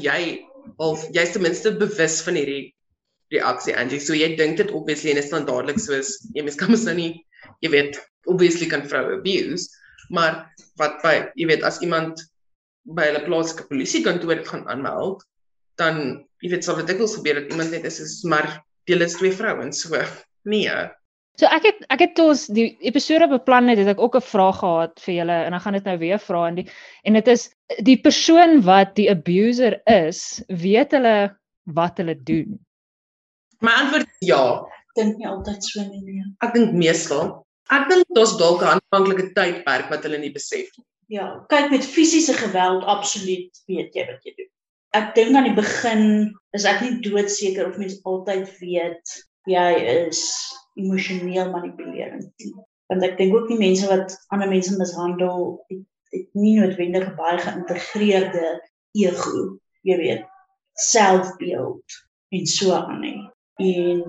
jy's ten minste bewus van hierdie reaksie, Angie. So jy dink dit obviously en is standaardelik soos jy mens kan mos nou nie, jy weet, obviously kan vroue abuse, maar wat by, jy weet, as iemand by hulle plaaslike polisiekantoor dit gaan aanmeld, dan, jy weet, sal dit dikwels gebeur dat iemand net is maar julle is 2 vrouens, so nee. So ek het ons die episode beplan het ek ook 'n vraag gehad vir julle en ek gaan dit nou weer vra en dit is die persoon wat die abuser is, weet hulle wat hulle doen? My antwoord is ja. Ek dink nie altyd so nie. Ek dink meestal. Ek dink daar's dalk 'n aanvanklike tydperk wat hulle nie besef nie. Ja, kyk, met fisiese geweld absoluut weet jy wat jy doen. Ek dink aan die begin is ek nie doodseker of mens altyd weet jy is emosioneel manipulerend nie. Want ek dink ook die mense wat ander mense mishandel, het nie noodwendig 'n baie geïntegreerde ego, jy weet, selfbeeld en so aan nie. En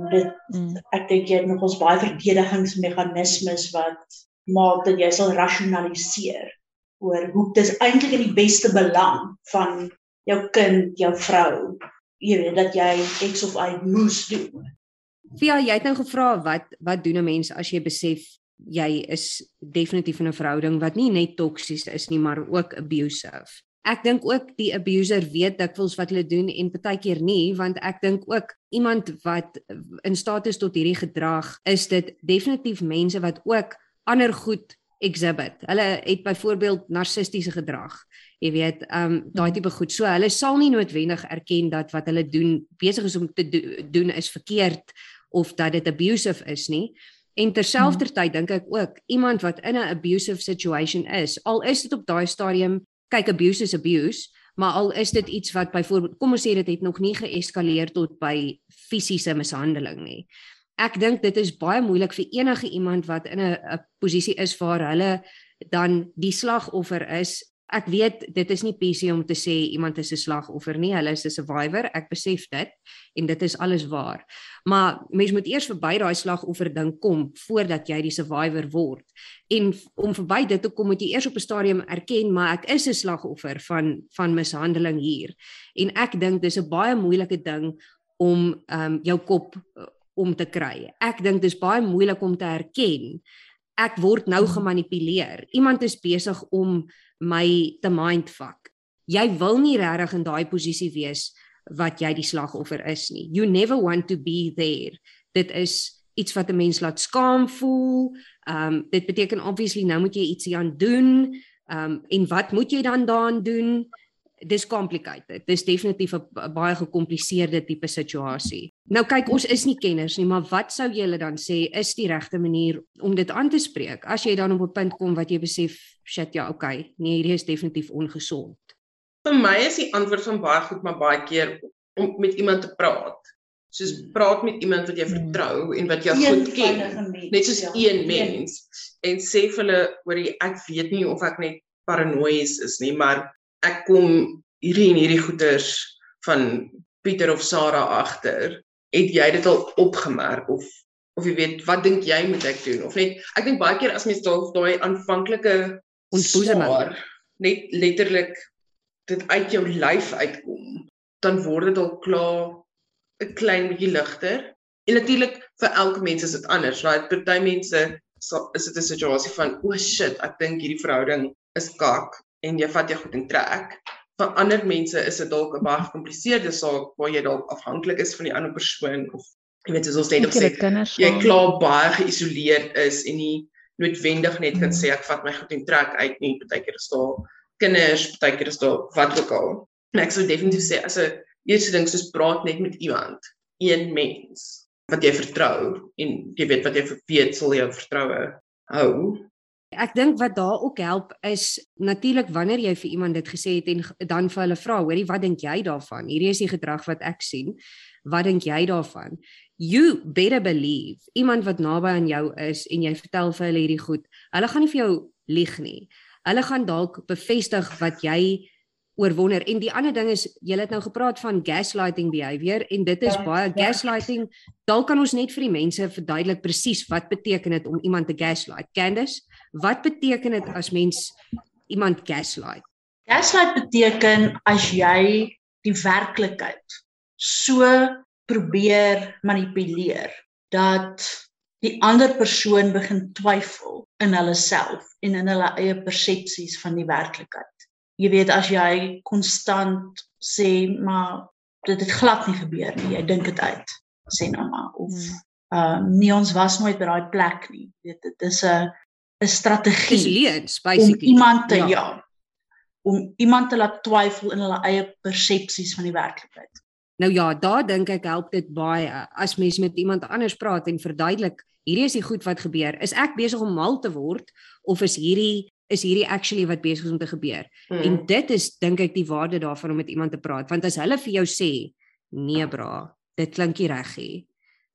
ek dink jy het nog ons baie verdedigingsmeganismes wat maak dat jy sal rasionaliseer oor hoe dit is eintlik in die beste belang van jou kind, jou vrou, jy weet, dat jy X of Y moes doen. Fia, jy het nou gevra wat doen 'n mens as jy besef jy is definitief in 'n verhouding wat nie net toksies is nie, maar ook abusive. Ek dink ook die abuser weet dikwels wat hulle doen en partykeer nie, want ek dink ook iemand wat in staat is tot hierdie gedrag, is dit definitief mense wat ook ander goed exhibit. Hulle het byvoorbeeld narcistiese gedrag. Jy weet, daai tipe goed. So hulle sal nie noodwendig erken dat wat hulle doen besig is om te doen is verkeerd of dat dit abusive is nie. En terselfdertyd dink ek ook iemand wat in 'n abusive situation is, al is dit op daai stadium, kyk, abuse is abuse, maar al is dit iets wat byvoorbeeld, kom ons sê dit het nog nie geeskaleer tot by fisiese mishandeling nie. Ek dink dit is baie moeilik vir enige iemand wat in 'n posisie is waar hulle dan die slagoffer is. Ek weet dit is nie PC om te sê iemand is 'n slagoffer nie, hulle is 'n survivor, ek besef dit en dit is alles waar. Maar mens moet eers verby daai slagoffer ding kom voordat jy die survivor word. En om verby dit te kom moet jy eers op 'n stadium erken, maar ek is 'n slagoffer van mishandeling hier. En ek dink dis 'n baie moeilike ding om jou kop om te kry. Ek dink dis baie moeilik om te erken. Ek word nou gemanipuleer. Iemand is besig om my te mindfuck. Jy wil nie regtig in daai posisie wees wat jy die slagoffer is nie. You never want to be there. Dit is iets wat 'n mens laat skaam voel. Dit beteken obviously nou moet jy iets hieraan doen. En wat moet jy dan daaraan doen? Dis complicated. Dis definitief 'n baie gekompliseerde tipe situasie. Nou kyk, ons is nie kenners nie, maar wat sou jy hulle dan sê is die regte manier om dit aan te spreek? As jy dan op 'n punt kom wat jy besef, shit, ja, okay, nee, hierdie is definitief ongesond. Vir my is die antwoord van baie goed, maar baie keer om met iemand te praat. Soos praat met iemand wat jy vertrou en wat jy goed ken. Net soos een mens. En sê vir hulle, hoorie, ek weet nie of ek net paranoïes is nie, maar ek kom hierdie en hierdie goeters van Pieter of Sarah agter. Het jy dit al opgemerk of jy weet, wat dink jy moet ek doen? Of net, ek dink baie keer as mens daai aanvanklike swaar net letterlik dit uit jou lyf uitkom, dan word dit al klaar 'n klein bietjie ligter. En natuurlik vir elke mens is dit anders. Right? Party mense is dit 'n situasie van, oh shit, ek dink hierdie verhouding is kak en jy vat jou goed in trek. Vir ander mense is dit dalk 'n baie gecompliseerde saak waar jy dalk afhanklik is van die ander persoon of jy weet soos ons net sê, jy klaar baie geïsoleerd is en nie noodwendig net kan sê ek vat my goed en trek uit nie. Partykeer is daar kinders, partykeer is daar wat ook al. En ek sou definitief sê as 'n eerste ding soos praat net met iemand, een mens wat jy vertrou en jy weet wat jy weet sal jou vertroue hou. Ek dink wat daar ook help is natuurlik wanneer jy vir iemand dit gesê het en dan vir hulle vra, hoorie, wat dink jy daarvan? Hierdie is die gedrag wat ek sien. Wat dink jy daarvan? You better believe, iemand wat naby aan jou is en jy vertel vir hulle hierdie goed, hulle gaan nie vir jou lieg nie. Hulle gaan dalk bevestig wat jy oorwonder. En die ander ding is, jy het nou gepraat van gaslighting behavior en dit is baie gaslighting. Dalk kan ons net vir die mense verduidelik presies wat beteken dit om iemand te gaslight. Candice, wat beteken dit as mens iemand gaslight? Gaslight beteken as jy die werklikheid so probeer manipuleer dat die ander persoon begin twyfel in hulle self en in hulle eie persepsies van die werklikheid. Jy weet, as jy konstant sê, maar dit het glad nie gebeur nie, jy dink dit uit, sê nou maar, of nee, ons was nooit by daai plek nie. Dit is 'n strategie om iemand te om iemand te laat twyfel in hulle eie persepsies van die werklikheid. Nou ja, daar dink ek help dit baie as mens met iemand anders praat en verduidelik, hierdie is die goed wat gebeur. Is ek besig om mal te word of is hierdie actually wat besig is om te gebeur? En dit is dink ek die waarde daarvan om met iemand te praat, want as hulle vir jou sê, nee bra, dit klink nie reg nie.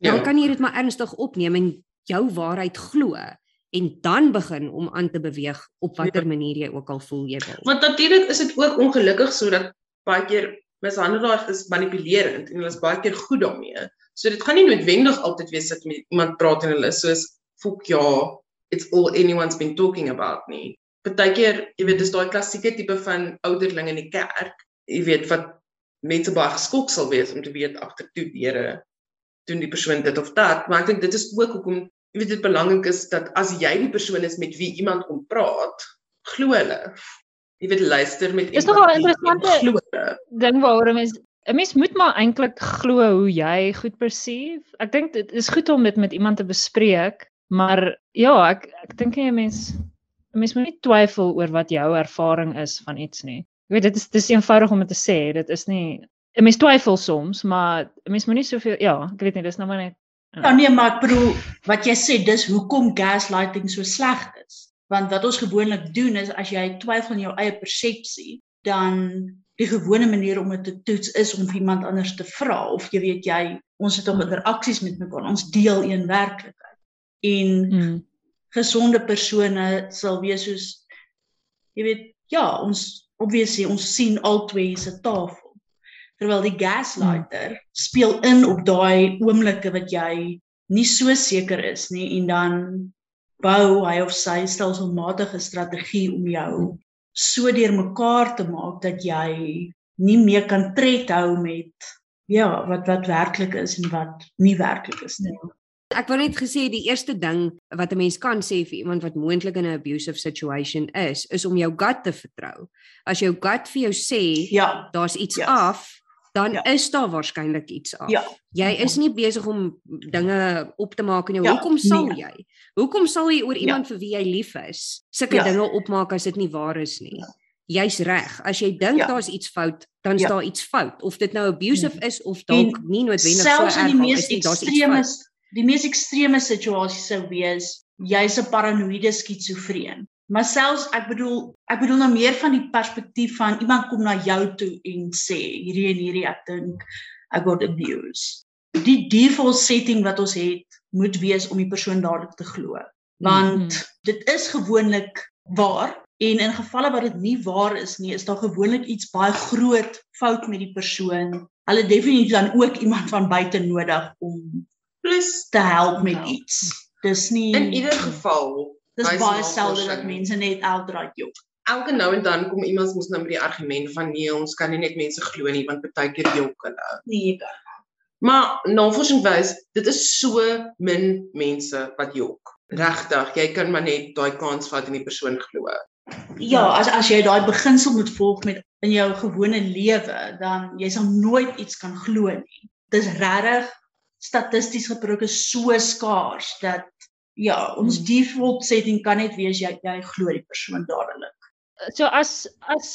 dan kan jy dit maar ernstig opneem en jou waarheid glo en dan begin om aan te beweeg op watter manier jy ook al voel jy wil. Want natuurlik is dit ook ongelukkig sodat baie keer mishandelaars is manipulerend en hulle is baie keer goed daarmee. So dit gaan nie noodwendig altyd wees dat met iemand praat en hulle is soos fok ja, it's all anyone's been talking about nie. Partykeer, jy weet, dis daai klassieke tipe van ouderling in die kerk, jy weet wat mense baie geskok sal wees om te weet agter toe deure doen die persoon dit of dat, maar ek dink dit is ook hoekom jy weet dit belangrik is dat as jy die persoon is met wie iemand kom praat, glo hulle. Jy weet luister met Is nogal 'n interessante ding waarom is 'n mens moet maar eintlik glo hoe jy goed perceive. Ek dink dit is goed om dit met iemand te bespreek, maar ja, ek dink 'n mens moet nie twyfel oor wat jou ervaring is van iets nie. Ek weet dit is eenvoudig om dit te sê, dit is nie 'n mens twyfel soms, maar 'n mens moet nie soveel ek weet nie, dis nou maar net Ja nee, maar ek bedoel, wat jy sê, dis hoekom gaslighting so sleg is. Want wat ons gewoonlik doen is, as jy twyfel in jou eie persepsie, dan die gewone manier om dit te toets is om iemand anders te vra, of jy weet ons het ook interaksies met mekaar, ons deel een werklikheid. En gesonde persone sal wees soos, jy weet, ja, ons sien albei se tafel. Terwyl die gaslighter speel in op daai oomblikke wat jy nie so seker is nie en dan bou hy of sy stelselmatige strategie om jou so deurmekaar te maak dat jy nie meer kan tred hou met wat werklik is en wat nie werklik is nie. Ek wou net gesê die eerste ding wat 'n mens kan sê vir iemand wat moontlik in 'n abusive situation is om jou gut te vertrou. As jou gut vir jou sê daar's iets af, dan is daar waarskynlik iets af. Jy is nie besig om dinge op te maak in jou. Hoekom sal jy? Hoekom sal jy oor iemand vir wie jy lief is, sulke dinge opmaak as dit nie waar is nie? Jy's reg. As jy dink daar's iets fout, dan is daar iets fout. Of dit nou abusive is of dalk nie noodwendig so erg is nie, daar's iets fout. Die mees ekstreme situasie sou wees, jy's 'n paranoïde skizofreen. Maar selfs ek bedoel nou meer van die perspektief van iemand kom na jou toe en sê hierdie en hierdie, ek dink ek word abused. Die default setting wat ons het moet wees om die persoon dadelik te glo. Want dit is gewoonlik waar en in gevalle waar dit nie waar is nie, is daar gewoonlik iets baie groot fout met die persoon. Hulle definitief dan ook iemand van buite nodig om te help met iets. Dis nie in ieder geval dis baie selde dat mense net outright jok. Elke nou en dan kom iemand mos nou met die argument van nee, ons kan nie net mense glo nie want partykeer jok hulle. Nee, maar navorsing wys dit is so min mense wat jok. Regtig, jy kan maar net daai kans vat en die persoon glo. Ja, as jy daai beginsel moet volg met in jou gewone lewe, dan jy sal nooit iets kan glo nie. Dis regtig statisties gesproke so skaars dat ons default setting kan net wees jy glo die persoon dadelik. So as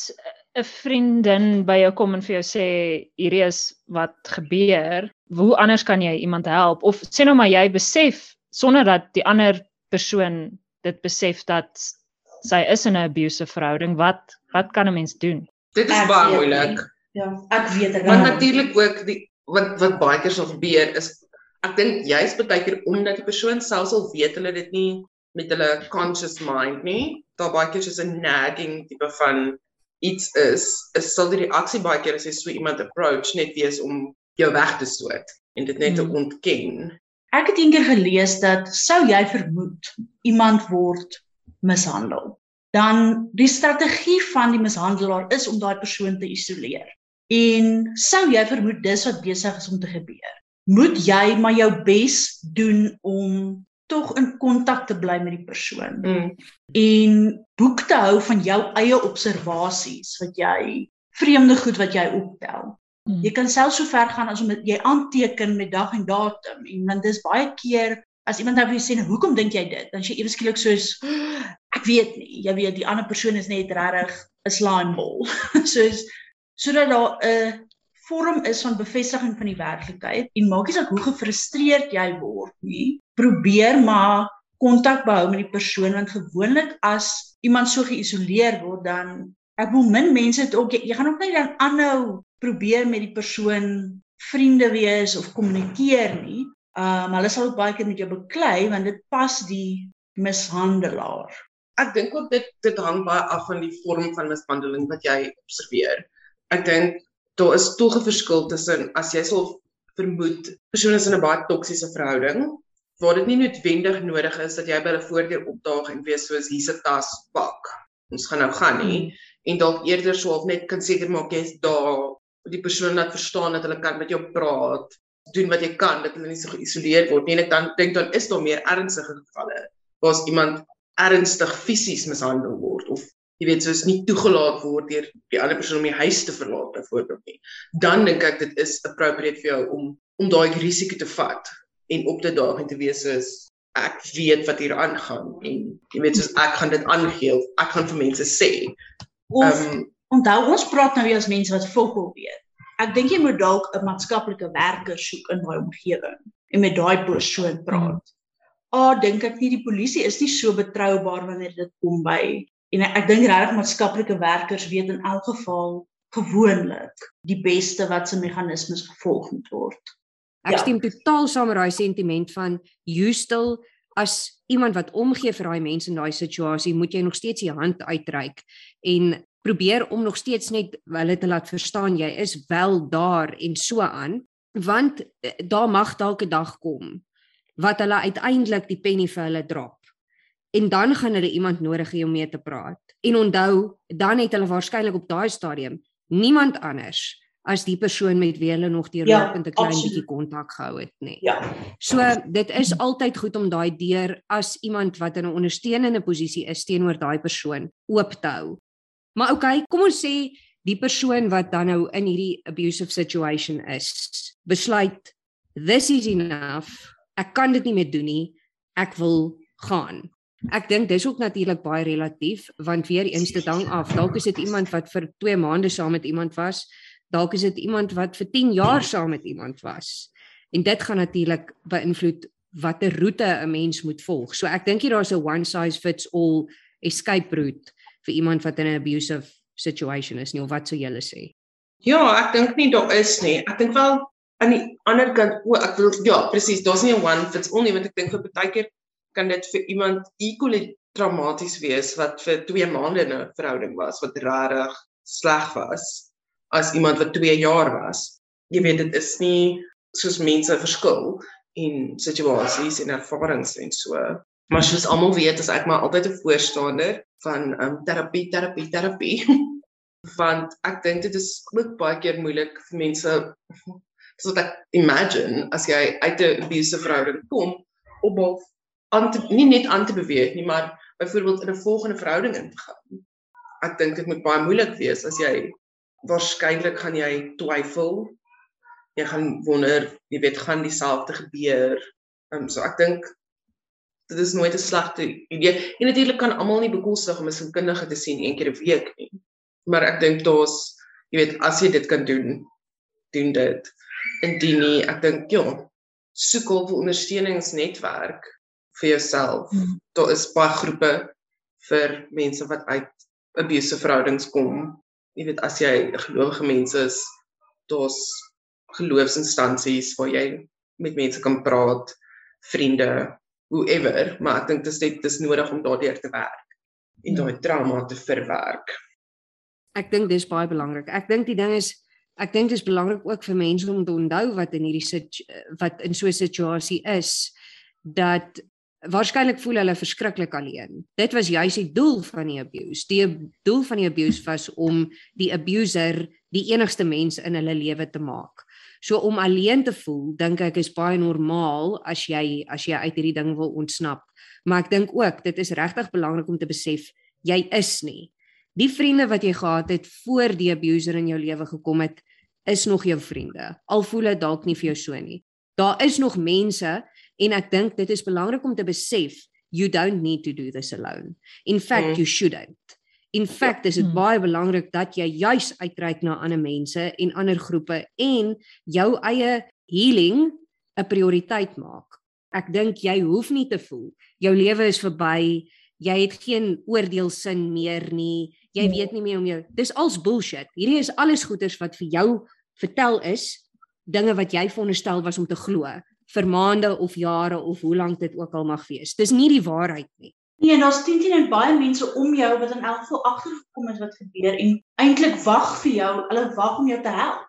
'n vriendin by jou kom en vir jou sê hierdie is wat gebeur, hoe anders kan jy iemand help? Of sê nou maar jy besef sonder dat die ander persoon dit besef dat sy is in 'n abusive verhouding, wat kan 'n mens doen? Dit is baie moeilik. Ja, ek weet dit. Want natuurlik ook wat baie keer sal gebeur is ek dink juist baie keer omdat die persoon selfs al weet hulle dit nie met hulle conscious mind nie, daar baie keer soos 'n nagging tipe van iets is sal die reaksie baie keer as jy so iemand approach net wees om jou weg te stoot en dit net te ontken. Ek het eendag gelees dat sou jy vermoed iemand word mishandel, dan die strategie van die mishandelaar is om daai persoon te isoleer. En sou jy vermoed dis wat besig is om te gebeur, moet jy maar jou bes doen om tog in kontak te bly met die persoon. En boek te hou van jou eie observasies, vreemde goed wat jy optel. Jy kan selfs so ver gaan as om jy aanteken met dag en datum, en dan dis baie keer, as iemand nou vir jou sê, hoekom dink jy dit? Dan sê jy ewe skielik soos, ek weet nie, jy weet, die ander persoon is net regtig 'n slimeball. Sodat daar 'n vorm is van bevestiging van die werklikheid, en maak nie saak hoe gefrustreerd jy word nie, probeer maar kontak behou met die persoon, want gewoonlik as iemand so geïsoleer word, dan, ek bedoel, min mense het ook, jy gaan ook nie dan aanhou probeer met die persoon vriende wees of kommunikeer nie, Hulle sal ook baie keer met jou beklei want dit pas die mishandelaar. Ek dink ook dit hang baie af van die vorm van mishandeling wat jy observeer. Ek dink daar is tog 'n verskil tussen as jy sal vermoed persoon is in 'n baie toksiese verhouding waar dit nie noodwendig nodig is dat jy by hulle voordeur opdaag en wees soos hier's 'n tas pak. Ons gaan nou gaan nie en dalk eerder so of net kan seker maak jy's daar, die persoon laat verstaan dat hulle kan met jou praat, doen wat jy kan dat hulle nie so geïsoleer word nie. En ek dink dan is daar meer ernstige gevalle waar iemand ernstig fisies mishandel word of jy weet soos nie toegelaat word deur die ander persoon om die huis te verlaat byvoorbeeld nie. Dan dink ek dit is appropriate vir jou om daai risiko te vat en op te daag en te wees soos ek weet wat hier aangaan en jy weet soos ek gaan dit aangee of ek gaan vir mense sê. Onthou ons praat nou weer as mense wat vogel weet. Ek dink jy moet dalk 'n maatskaplike werker soek in daai omgewing en met daai persoon praat. Dink ek nie die polisie is nie so betroubaar wanneer dit kom by en ek dink regtig maatskaplike werkers weet in elk geval gewoonlik die beste wat se meganismes gevolg moet word. Ek stem totaal saam met daai sentiment van you still as iemand wat omgee vir daai mense in daai situasie, moet jy nog steeds die hand uitreik en probeer om nog steeds net hulle te laat verstaan jy is wel daar en so aan, want daar mag dalk 'n dag kom wat hulle uiteindelik die penny vir hulle drop. En dan gaan hulle iemand nodig hê om mee te praat. En onthou, dan het hulle waarskynlik op daai stadium niemand anders as die persoon met wie hulle nog deurlopend 'n klein bietjie kontak gehou het nie. Ja. So dit is altyd goed om daai deur as iemand wat in 'n ondersteunende posisie is teenoor daai persoon oop te hou. Maar okay, kom ons sê die persoon wat dan nou in hierdie abusive situation is, besluit this is enough. Ek kan dit nie meer doen nie. Ek wil gaan. Ek dink dis ook natuurlik baie relatief want weer eens dit hang af. Dalk is dit iemand wat vir 2 maande saam met iemand was. Dalk is dit iemand wat vir 10 jaar saam met iemand was. En dit gaan natuurlik beïnvloed watter roete 'n mens moet volg. So ek dink hier daar's 'n one size fits all escape route vir iemand wat in 'n abusive situation is nie, of wat sou julle sê? Ja, ek dink nie daar is nie. Ek dink wel aan die ander kant, ek wil presies, daar's nie 'n one fits all nie, want ek dink vir baie keer kan dit vir iemand equally traumaties wees wat vir 2 maande in 'n verhouding was wat regtig sleg was as iemand wat 2 jaar was. Jy weet dit is nie soos mense verskil en situasies en ervarings en so. Maar soos almal weet, is ek maar altyd 'n voorstander van terapie. Want ek dink dit is ook baie keer moeilik vir mense, so dat ek imagine, as jy uit 'n abusive verhouding kom, op nie net aan te beweeg nie, maar byvoorbeeld in 'n volgende verhouding in te gaan. Ek dink dit moet baie moeilik wees as jy, waarskynlik gaan jy twyfel, jy gaan wonder, jy weet, gaan dieselfde gebeur. So ek dink, dit is nooit 'n slegte idee. En natuurlik kan almal nie bekostig om 'n sielkundige te sien 1 keer 'n week nie. Maar ek dink daar's, jy weet, as jy dit kan doen dit. Indien nie, ek dink, soek hulp vir ondersteuningsnetwerk vir jouself. Daar is baie groepe vir mense wat uit abusive verhoudings kom. Jy weet, as jy 'n gelowige mens is, daar's geloofsinstansies waar jy met mense kan praat, vriende, whoever, maar ek dink dit is nodig om daardeur te werk en daai trauma te verwerk. Ek dink dis baie belangrik. Ek dink dit is belangrik ook vir mense om te onthou wat in so 'n situasie is, dat waarskynlik voel hulle verskriklik alleen. Dit was juis die doel van die abuse. Die doel van die abuse was om die abuser die enigste mens in hulle lewe te maak. So om alleen te voel, dink ek is baie normaal as jy uit hierdie ding wil ontsnap. Maar ek dink ook, dit is regtig belangrik om te besef, jy is nie. Die vriende wat jy gehad het voor die abuser in jou lewe gekom het, is nog jou vriende. Al voel dit dalk nie vir jou so nie. Daar is nog mense en ek dink dit is belangrik om te besef, you don't need to do this alone. In fact, you shouldn't. In fact, is dit baie belangrik dat jy juis uitreik na ander mense en ander groepe en jou eie healing 'n prioriteit maak. Ek dink jy hoef nie te voel, jou lewe is verby, jy het geen oordeelsin meer nie, jy weet nie meer om jou, dis als bullshit. Hierdie is alles goeders wat vir jou vertel is, dinge wat jy veronderstel was om te glo, vir maande of jare of hoe lank dit ook al mag wees. Dis nie die waarheid nie. Nee, en daar's 10 en baie mense om jou wat in elk geval agtergekom het wat gebeur en eintlik wag vir jou, hulle wag om jou te help.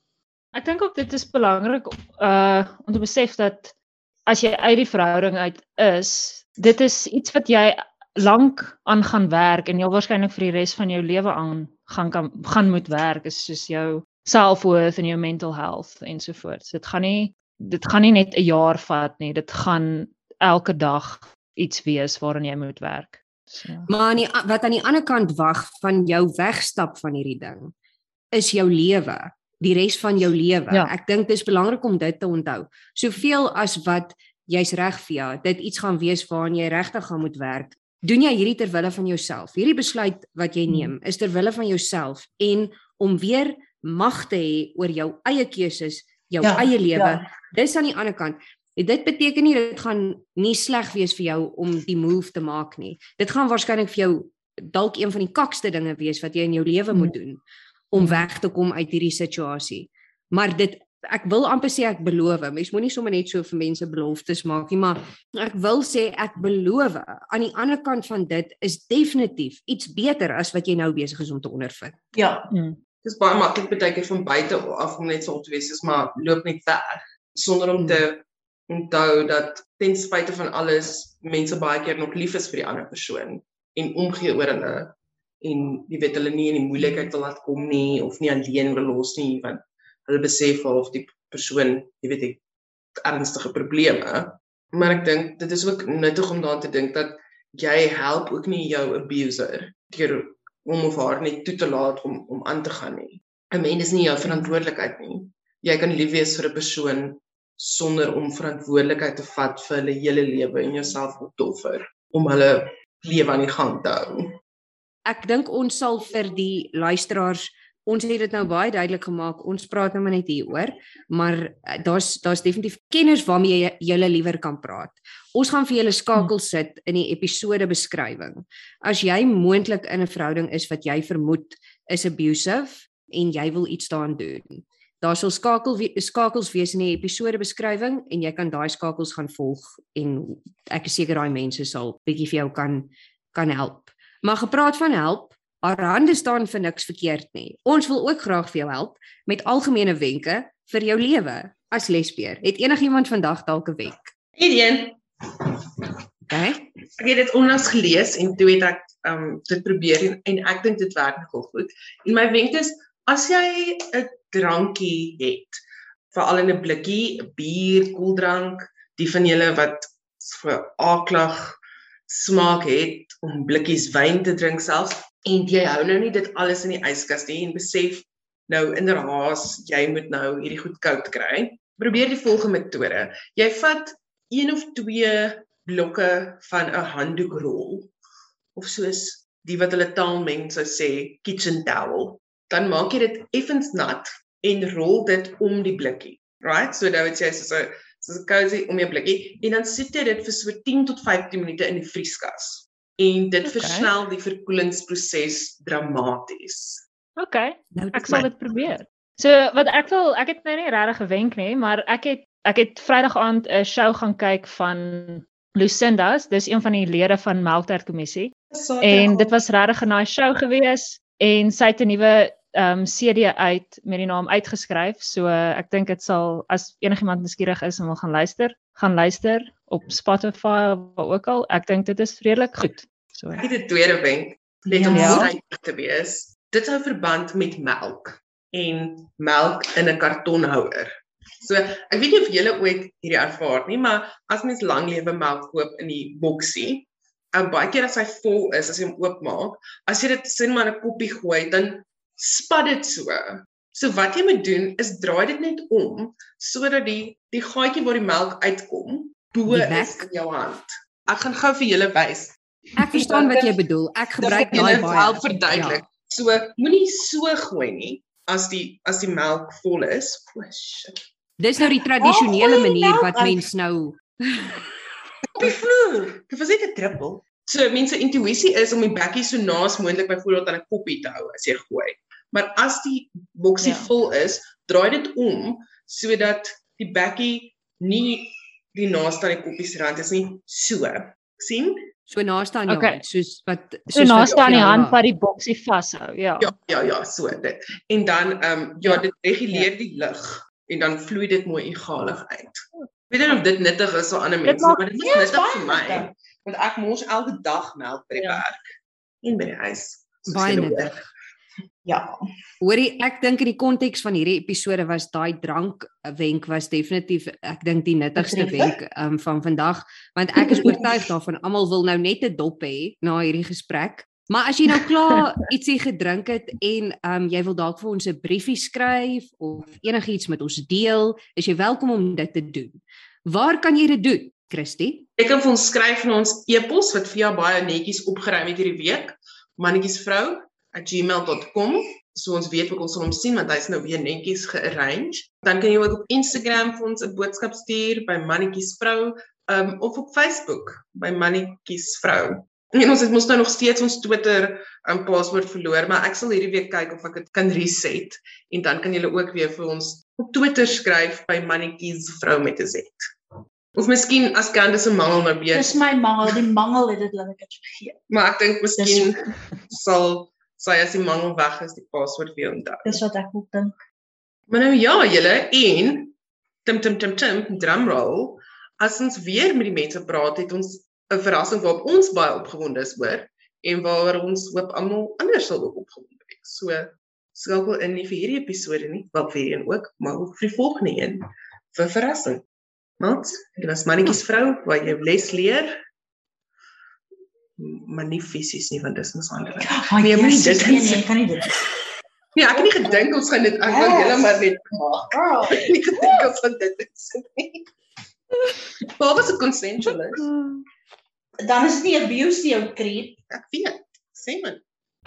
Ek dink ook dit is belangrik om te besef dat as jy uit die verhouding uit is, dit is iets wat jy lank aan gaan werk en jy waarskynlik vir die res van jou lewe aan gaan moet werk, is soos jou self-worth en jou mental health ensovoorts. Dit gaan nie net 'n jaar vat nie, dit gaan elke dag iets wees waarin jy moet werk. So. Maar wat aan die ander kant wag van jou wegstap van hierdie ding, is jou lewe, die res van jou lewe. Ja. Ek dink dit is belangrik om dit te onthou. Soveel as wat jy's reg Via, dit iets gaan wees waaraan jy regtig gaan moet werk. Doen jy hierdie ter wille van jouself? Hierdie besluit wat jy neem, is ter wille van jouself en om weer mag te hê oor jou eie keuses, jou eie lewe. Dis aan die ander kant. Dit beteken nie dit gaan nie sleg wees vir jou om die move te maak nie. Dit gaan waarskynlik vir jou dalk een van die kakste dinge wees wat jy in jou lewe moet doen om weg te kom uit hierdie situasie. Maar ek wil amper sê ek beloof, mens moenie sommer net so vir mense beloftes maak nie, maar ek wil sê ek beloof, aan die ander kant van dit is definitief iets beter as wat jy nou besig is om te ondervind. Ja. Dis baie maklik baie keer van buite af om net so te wees, maar loop net weg sonder om te onthou dat ten spyte van alles mense baie keer nog lief is vir die ander persoon en omgee oor hulle en jy weet hulle nie in die moeilikheid wil laat kom nie of nie alleen wil los nie want hulle besef of die persoon, jy weet ek ernstige probleme, maar ek dink dit is ook nuttig om daaraan te dink dat jy help ook nie jou abuser deur om of haar net toe te laat om aan te gaan nie. 'n Mens is nie jou verantwoordelikheid nie. Jy kan lief wees vir 'n persoon sonder om verantwoordelikheid te vat vir hulle hele lewe en jouself opoffer om hulle lewe aan die gang te hou. Ek dink ons sal vir die luisteraars, ons het dit nou baie duidelik gemaak, ons praat nou maar net hieroor, maar daar's definitief kenners waarmee julle liewer kan praat. Ons gaan vir julle skakel sit in die episode beskrywing. As jy moontlik in 'n verhouding is wat jy vermoed is abusive en jy wil iets daaraan doen, daar sal skakels wees in die episode beskrywing en jy kan daai skakels gaan volg en ek is seker daai mense sal bietjie vir jou kan help. Maar gepraat van help, haar hande staan vir niks verkeerd nie. Ons wil ook graag vir jou help met algemene wenke vir jou lewe as lesbier. Het enigiemand vandag dalk 'n wenk? Hierdie Okay. Ek het dit onlangs gelees en toe het ek dit probeer en ek dink dit werk nogal goed. En my wenk is as jy 'n drankie het, veral in 'n blikkie, 'n bier, koeldrank, die van julle wat vir aaklag smaak het om blikkies wyn te drink selfs en jy hou nou nie dit alles in die yskas nie en besef nou inderhaas jy moet nou hierdie goed koud kry. Probeer die volgende metode. Jy vat 1 of 2 blokke van 'n handdoekrol of soos die wat hulle taalmeng sou sê kitchen towel. Dan maak jy dit effens nat en rol dit om die blikkie. Right? So nou het jy soos 'n cozy om jou blikkie en dan sit jy dit vir so 10 tot 15 minute in die vrieskas. En dit versnel die verkoelingsproses dramaties. Okay, Nou, ek sal dit probeer. So wat ek het nou nie regtig gewenk nie, maar ek het Vrydag aand 'n show gaan kyk van Lucinda's, dis een van die lede van Melktertkommissie. En dit was regtig 'n nice show gewees en sy het 'n nuwe CD uit met die naam uitgeskryf. So ek dink dit sal as enigiemand nuuskierig is en wil gaan luister op Spotify of waar ook al. Ek dink dit is redelik goed. So Ek het 'n tweede wenk, net om suiwer te wees. Dit hou verband met melk en melk in 'n kartonhouer. So ek weet nie of julle ooit hierdie ervaar nie, maar as mens lang lewe melk koop in die boksie, baie keer as hy vol is, as jy hom oopmaak, as jy dit sin maar 'n koppie gooi, dan spat dit so. So wat jy moet doen is draai dit net om sodat die gaatjie waar die melk uitkom, bo is in jou hand. Ek gaan gou vir julle wys. Ek verstaan wat jy bedoel. Ek gebruik daai baie. Help verduidelik. Ja. So moenie so gooi nie as die melk vol is. O shit. Dis nou die tradisionele manier wat mens nou op die vloer. Dit was net 'n druppel. So mense intuïsie is om die bekkie so naas moontlik byvoorbeeld aan 'n koppie te hou as jy gooi. Maar as die boksie vol is, draai dit om sodat die bekkie nie die naaste aan die koppiesrand is nie, so. Sien? So naaste aan jou Okay. hand, soos wat So naaste aan die jou hand maak. wat die boksie vashou, ja. Ja, so dit. En dan, dit reguleer die lug, en dan vloei dit mooi egalig uit. Ek weet nie of dit nuttig is vir ander mense, maak- maar dit is Ja, nuttig baie vir my, nuttig. want ek mors elke dag melk by die Ja. werk, en by die huis. soos Baie julle nuttig. hoor. Ja. Hoorie, ek dink in die konteks van hierdie episode was daai drankwenk was definitief ek dink die nuttigste Betreffend? wenk van vandag, want ek is oortuig daarvan almal wil nou net 'n dop hê na hierdie gesprek. Maar as jy nou klaar ietsie gedrink het en jy wil dalk vir ons 'n briefie skryf of enigiets met ons deel, is jy welkom om dit te doen. Waar kan jy dit doen, Christie? Jy kan vir ons skryf na ons e-pos wat via baie netjies opgeruim het hierdie week, mannetjiesvrou@gmail.com, so ons weet ook ons sal hom sien want hy's nou weer netjies gearrange. Dan kan jy ook op Instagram vir ons 'n boodskap stuur by mannetjiesvrou, of op Facebook by mannetjiesvrou. En ons het mos nou nog steeds ons Twitter paswoord verloor, maar ek sal hierdie week kyk of ek dit kan reset en dan kan julle ook weer vir ons op Twitter skryf by mannetjiesvrou met 'n Z. Of miskien as Candice se mangel nou weer, Dis my mangel, die mangel het dit laat ek dit vergeet. maar ek dink miskien sal sy as die mangel weg is die paswoord weer onthou. Dis wat ek ook dink. Maar nou ja, julle en tim drumroll, as ons weer met die mense praat, het ons 'n verrassing waarop ons baie opgewonde is oor en waaroor ons hoop almal anders sal ook opgewonde wees. So skakel in nie vir hierdie episode nie, wel vir hierdie een ook, maar ook vir die volgende een vir verrassing. Mats, dit was mannetjiesvrou waar jy les leer, maar nie fisies nie, want dis mos ander. Nee, moenie dit sê. Nee, kan nie dit. Ja, ek het nie gedink ons gaan dit ek wil julle maar net maak. Girl. Ek het nie gedink ons gaan dit doen nie. Waar was dit consensual is? Dan is dit nie abuse nie, jou creep. Ek weet, sê man.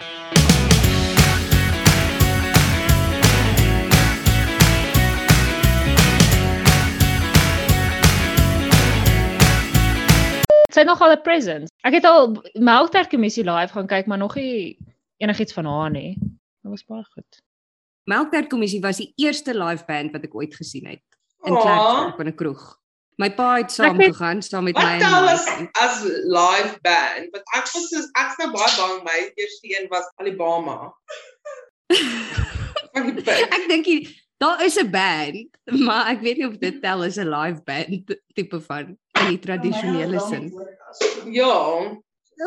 Sy het nogal 'n presence. Ek het al Melktertkommissie live gaan kyk, maar nog nie enigiets van haar nie. Dit was baie goed. Melktertkommissie was die eerste live band wat ek ooit gesien het in Aw. Klerksdorp in 'n kroeg. My pa het saam weet- gegaan saam met Wat my tel en as live band? Want ek's nou baie bang my eerste een was Alabama. Van die band. ek dink daar is 'n band, maar ek weet nie of dit tel as 'n live band tipe van in die tradisionele sin. Ja,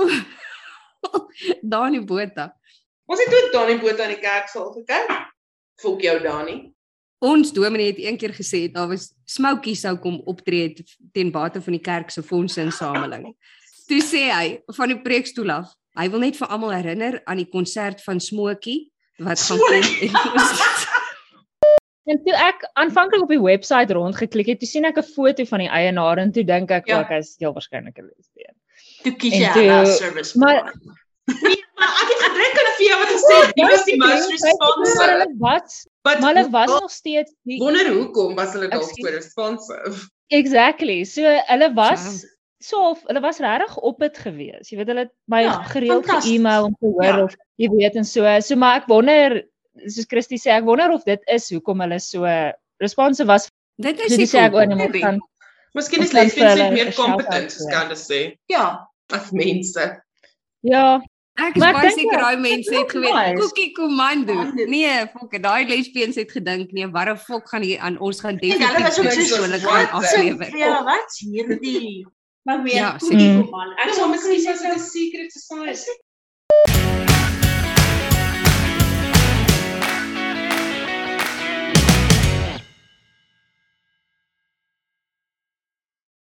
Dani Botha. ons het ook Dani Botha in die kerksaal gekyk. Volk jou Dani. Ons dominee het een keer gesê daar was Smoukie sou kom optree ten bate van die kerk se fondsinsameling. Toe sê hy van die preekstoel af, hy wil net vir almal herinner aan die konsert van Smokie wat gaan kom en ons En toe ek aanvanklik op die webwerf rondgeklik het, toe sien ek 'n foto van die eienaar en toe dink ek Ja. ook hy's heel waarskynlik 'n lesbien. Toe kies En jy toe- haar service. maar- Maar ek het gedink aan die wat gesê die was die most Maar responsive. hulle was, But maar hulle was nog steeds nie. wonder hoekom was hulle dalk Excuse- so responsive. Exactly. So hulle was hulle was regtig op dit gewees. Jy weet hulle het my Ja, gereeld fantasties. ge-email om te hoor Ja. of jy weet en so maar ek wonder soos Christy sê ek wonder of dit is hoekom hulle so responsive was. dit So is die sê ek ook nie maybe. maar kan Miskien is Ons kan vir lesbians hulle net meer een shout-out competent, soos gee. Candice sê, Ja, as mense. ja, Ek is Maar ek baie dink seker ook, daai mense het geweet, nice. Cookie Commando. Commando. Nee, fok, daai lesbiens het gedink, nee, wat 'n fok gaan hier aan ons gaan en hulle was definitief ook niks so soos, persoonlik "What gaan the- aflewer. Ja, wat hierdie? Maar weer Ja, cookie seker. man. Ek Ek sal sal miskien miskien sê 'n secret society.